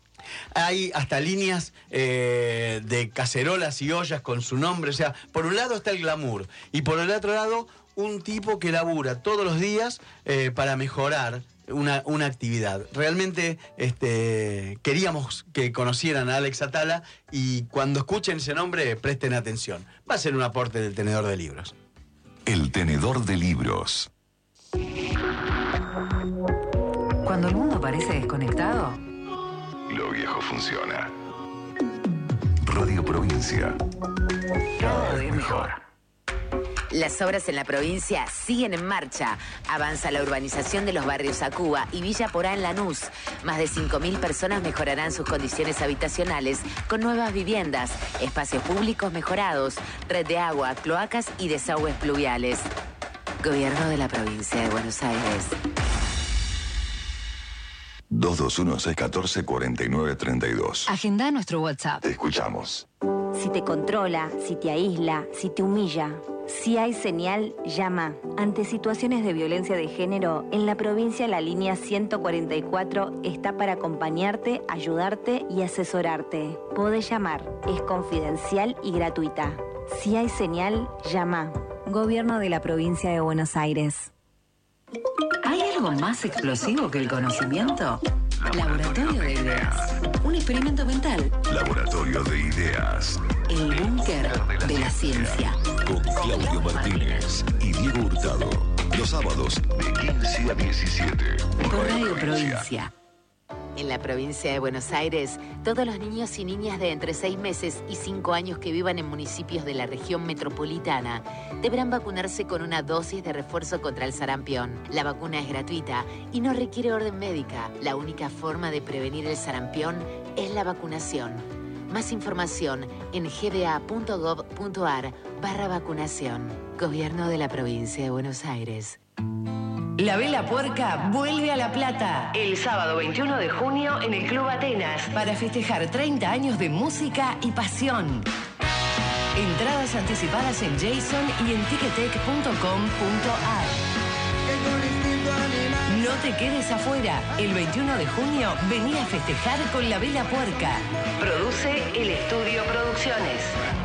Hay hasta líneas eh, de cacerolas y ollas con su nombre. O sea, por un lado está el glamour y por el otro lado un tipo que labura todos los días eh, para mejorar una, una actividad. Realmente este, queríamos que conocieran a Alex Atala y cuando escuchen ese nombre presten atención. Va a ser un aporte del Tenedor de Libros. El Tenedor de Libros. Cuando el mundo parece desconectado, Lo viejo funciona. Radio Provincia. Cada vez mejor. Las obras en la provincia siguen en marcha. Avanza la urbanización de los barrios Acuba y Villa Porá en Lanús. Más de cinco mil personas mejorarán sus condiciones habitacionales con nuevas viviendas, espacios públicos mejorados, red de agua, cloacas y desagües pluviales. Gobierno de la provincia de Buenos Aires. dos dos uno, seis uno cuatro, cuatro nueve tres dos. agenda nuestro WhatsApp. Te escuchamos. Si te controla, si te aísla, si te humilla, si hay señal, llama. Ante situaciones de violencia de género, en la provincia la línea ciento cuarenta y cuatro está para acompañarte, ayudarte y asesorarte. Podés llamar, es confidencial y gratuita. Si hay señal, llama. Gobierno de la provincia de Buenos Aires. ¿Hay algo más explosivo que el conocimiento? Laboratorio de Ideas. Un experimento mental. Laboratorio de Ideas. El búnker de la ciencia. Con Claudio Martínez y Diego Hurtado. Los sábados de quince a diecisiete. Por Radio Provincia. En la provincia de Buenos Aires, todos los niños y niñas de entre seis meses y cinco años que vivan en municipios de la región metropolitana deberán vacunarse con una dosis de refuerzo contra el sarampión. La vacuna es gratuita y no requiere orden médica. La única forma de prevenir el sarampión es la vacunación. Más información en gba.gov.ar barra vacunación. Gobierno de la provincia de Buenos Aires. La Vela Puerca vuelve a La Plata el sábado veintiuno de junio en el Club Atenas para festejar treinta años de música y pasión. Entradas anticipadas en Jason y en ticketek punto com punto ar. No te quedes afuera. El veintiuno de junio vení a festejar con La Vela Puerca. Produce el Estudio Producciones.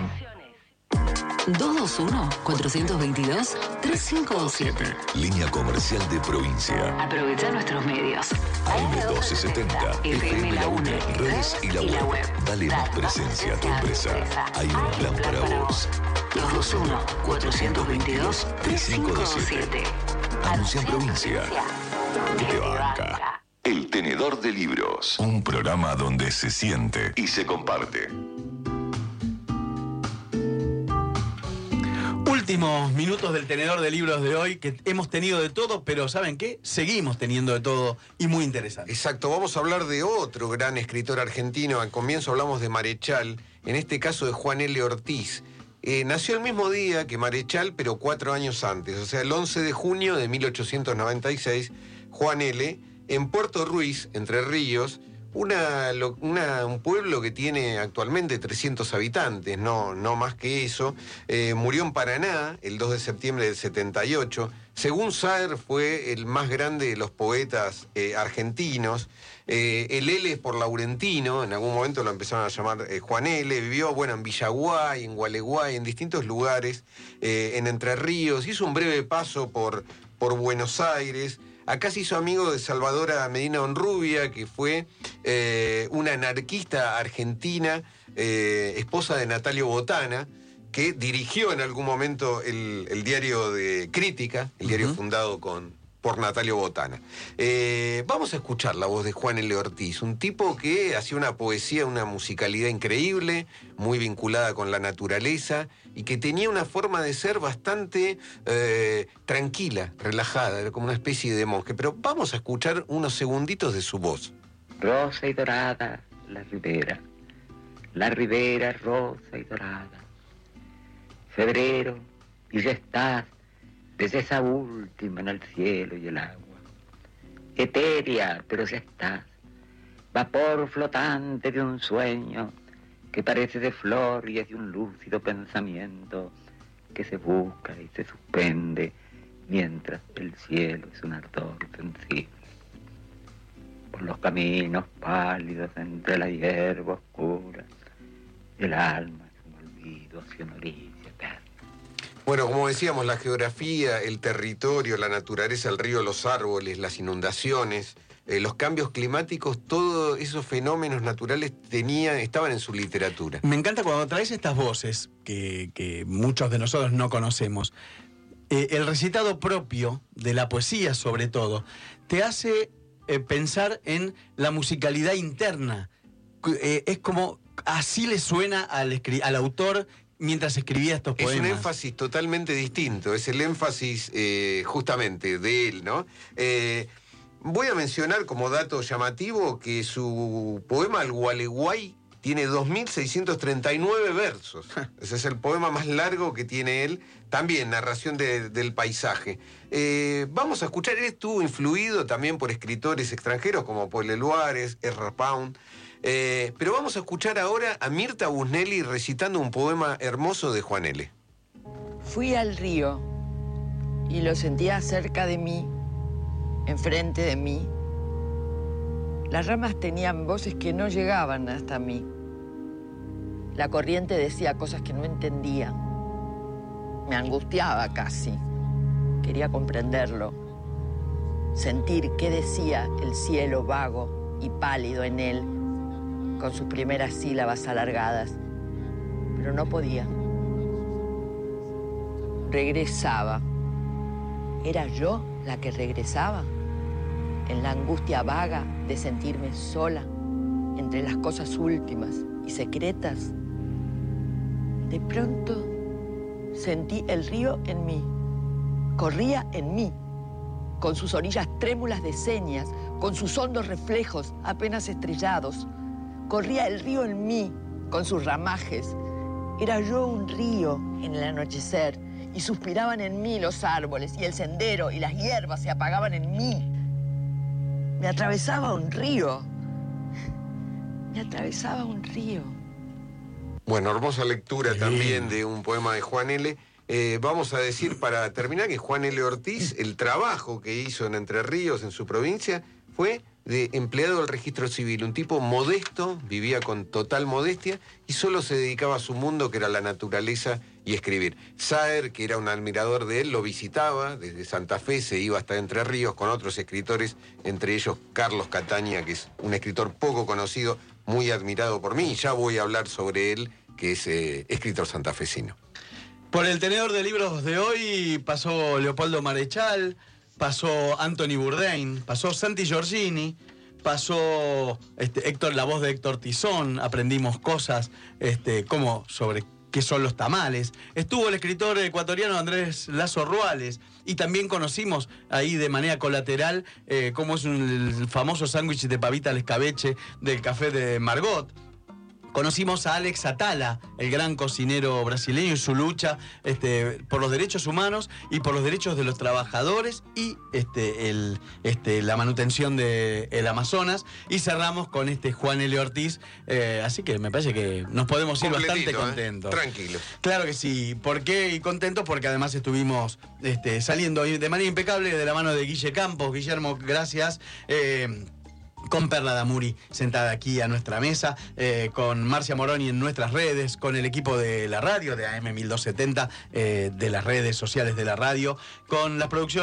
dos dos uno, cuatro dos dos, tres cinco dos siete. Línea comercial de provincia. Aprovecha nuestros medios. A M doce setenta, F M La UNE, redes y la web. Dale más presencia a tu empresa. Hay un plan para vos. dos dos uno, cuatro dos dos, tres cinco dos siete. Anuncia en provincia. Y te banca. El Tenedor de Libros. Un programa donde se siente y se comparte. Últimos minutos del tenedor de libros de hoy, que hemos tenido de todo, pero ¿saben qué? Seguimos teniendo de todo y muy interesante. Exacto, vamos a hablar de otro gran escritor argentino. Al comienzo hablamos de Marechal, en este caso de Juan L. Ortiz. Eh, nació el mismo día que Marechal, pero cuatro años antes, o sea, el once de junio de mil ochocientos noventa y seis, Juan L., en Puerto Ruiz, Entre Ríos, una, una, un pueblo que tiene actualmente trescientos habitantes, no, no más que eso. Eh, murió en Paraná el dos de septiembre del setenta y ocho. Según Saer, fue el más grande de los poetas eh, argentinos. Eh, el L es por Laurentino, en algún momento lo empezaron a llamar eh, Juan L. Vivió, bueno, en Villaguay, en Gualeguay, en distintos lugares, eh, en Entre Ríos. Hizo un breve paso por, por Buenos Aires. Acá se hizo amigo de Salvadora Medina Honrubia, que fue eh, una anarquista argentina, eh, esposa de Natalio Botana, que dirigió en algún momento el, el diario de Crítica, el diario uh-huh. fundado con, por Natalio Botana. Eh, vamos a escuchar la voz de Juan L. Ortiz, un tipo que hacía una poesía, una musicalidad increíble, muy vinculada con la naturaleza, y que tenía una forma de ser bastante eh, tranquila, relajada, era como una especie de monje. Pero vamos a escuchar unos segunditos de su voz. Rosa y dorada la ribera, la ribera rosa y dorada. Febrero, y ya estás desde esa última en el cielo y el agua. Etérea, pero ya estás, vapor flotante de un sueño que parece de flor y es de un lúcido pensamiento que se busca y se suspende mientras el cielo es un ardor sensible. Por los caminos pálidos entre la hierba oscura, el alma es un olvido hacia una orilla eterna. Bueno, como decíamos, la geografía, el territorio, la naturaleza, el río, los árboles, las inundaciones, eh, los cambios climáticos, todos esos fenómenos naturales tenían, estaban en su literatura. Me encanta cuando traes estas voces que, que muchos de nosotros no conocemos. Eh, el recitado propio de la poesía, sobre todo, te hace eh, pensar en la musicalidad interna. Eh, es como así le suena al, al autor mientras escribía estos poemas. Es un énfasis totalmente distinto, es el énfasis eh, justamente de él, ¿no? Eh, voy a mencionar como dato llamativo que su poema El Gualeguay tiene dos mil seiscientos treinta y nueve versos. Ese es el poema más largo que tiene él. También narración de, del paisaje. Eh, vamos a escuchar, él estuvo influido también por escritores extranjeros como Paul Eluares, Ezra Pound. Eh, pero vamos a escuchar ahora a Mirta Busnelli recitando un poema hermoso de Juan L. Fui al río y lo sentía cerca de mí, enfrente de mí. Las ramas tenían voces que no llegaban hasta mí. La corriente decía cosas que no entendía. Me angustiaba casi. Quería comprenderlo. Sentir qué decía el cielo vago y pálido en él, con sus primeras sílabas alargadas. Pero no podía. Regresaba. ¿Era yo la que regresaba? En la angustia vaga de sentirme sola entre las cosas últimas y secretas. De pronto sentí el río en mí, corría en mí, con sus orillas trémulas de señas, con sus hondos reflejos apenas estrellados. Corría el río en mí, con sus ramajes. Era yo un río en el anochecer, y suspiraban en mí los árboles, y el sendero y las hierbas se apagaban en mí. Me atravesaba un río. Me atravesaba un río. Bueno, hermosa lectura sí. también de un poema de Juan L. Eh, vamos a decir para terminar que Juan L. Ortiz, el trabajo que hizo en Entre Ríos, en su provincia, fue de empleado del registro civil, un tipo modesto, vivía con total modestia y solo se dedicaba a su mundo, que era la naturaleza y escribir. Saer, que era un admirador de él, lo visitaba, desde Santa Fe se iba hasta Entre Ríos con otros escritores, entre ellos Carlos Cataña, que es un escritor poco conocido, muy admirado por mí, y ya voy a hablar sobre él, que es eh, escritor santafesino. Por el tenedor de libros de hoy pasó Leopoldo Marechal, pasó Anthony Bourdain, pasó Santi Giorgini, pasó este, Héctor, la voz de Héctor Tizón, aprendimos cosas este, como sobre que son los tamales. Estuvo el escritor ecuatoriano Andrés Lazo Ruales, y también conocimos ahí de manera colateral eh, cómo es un, el famoso sándwich de pavita al escabeche del café de Margot. Conocimos a Alex Atala, el gran cocinero brasileño, y su lucha este, por los derechos humanos y por los derechos de los trabajadores y este, el, este, la manutención del Amazonas. Y cerramos con este Juan L. Ortiz. Eh, así que me parece que nos podemos ir bastante contentos. ¿eh? Tranquilo. Claro que sí. ¿Por qué? Y contentos porque además estuvimos este, saliendo de manera impecable de la mano de Guille Campos. Guillermo, gracias. Eh, con Perla Damuri sentada aquí a nuestra mesa, eh, con Marcia Moroni en nuestras redes, con el equipo de la radio, de A M mil doscientos setenta, eh, de las redes sociales de la radio, con las producciones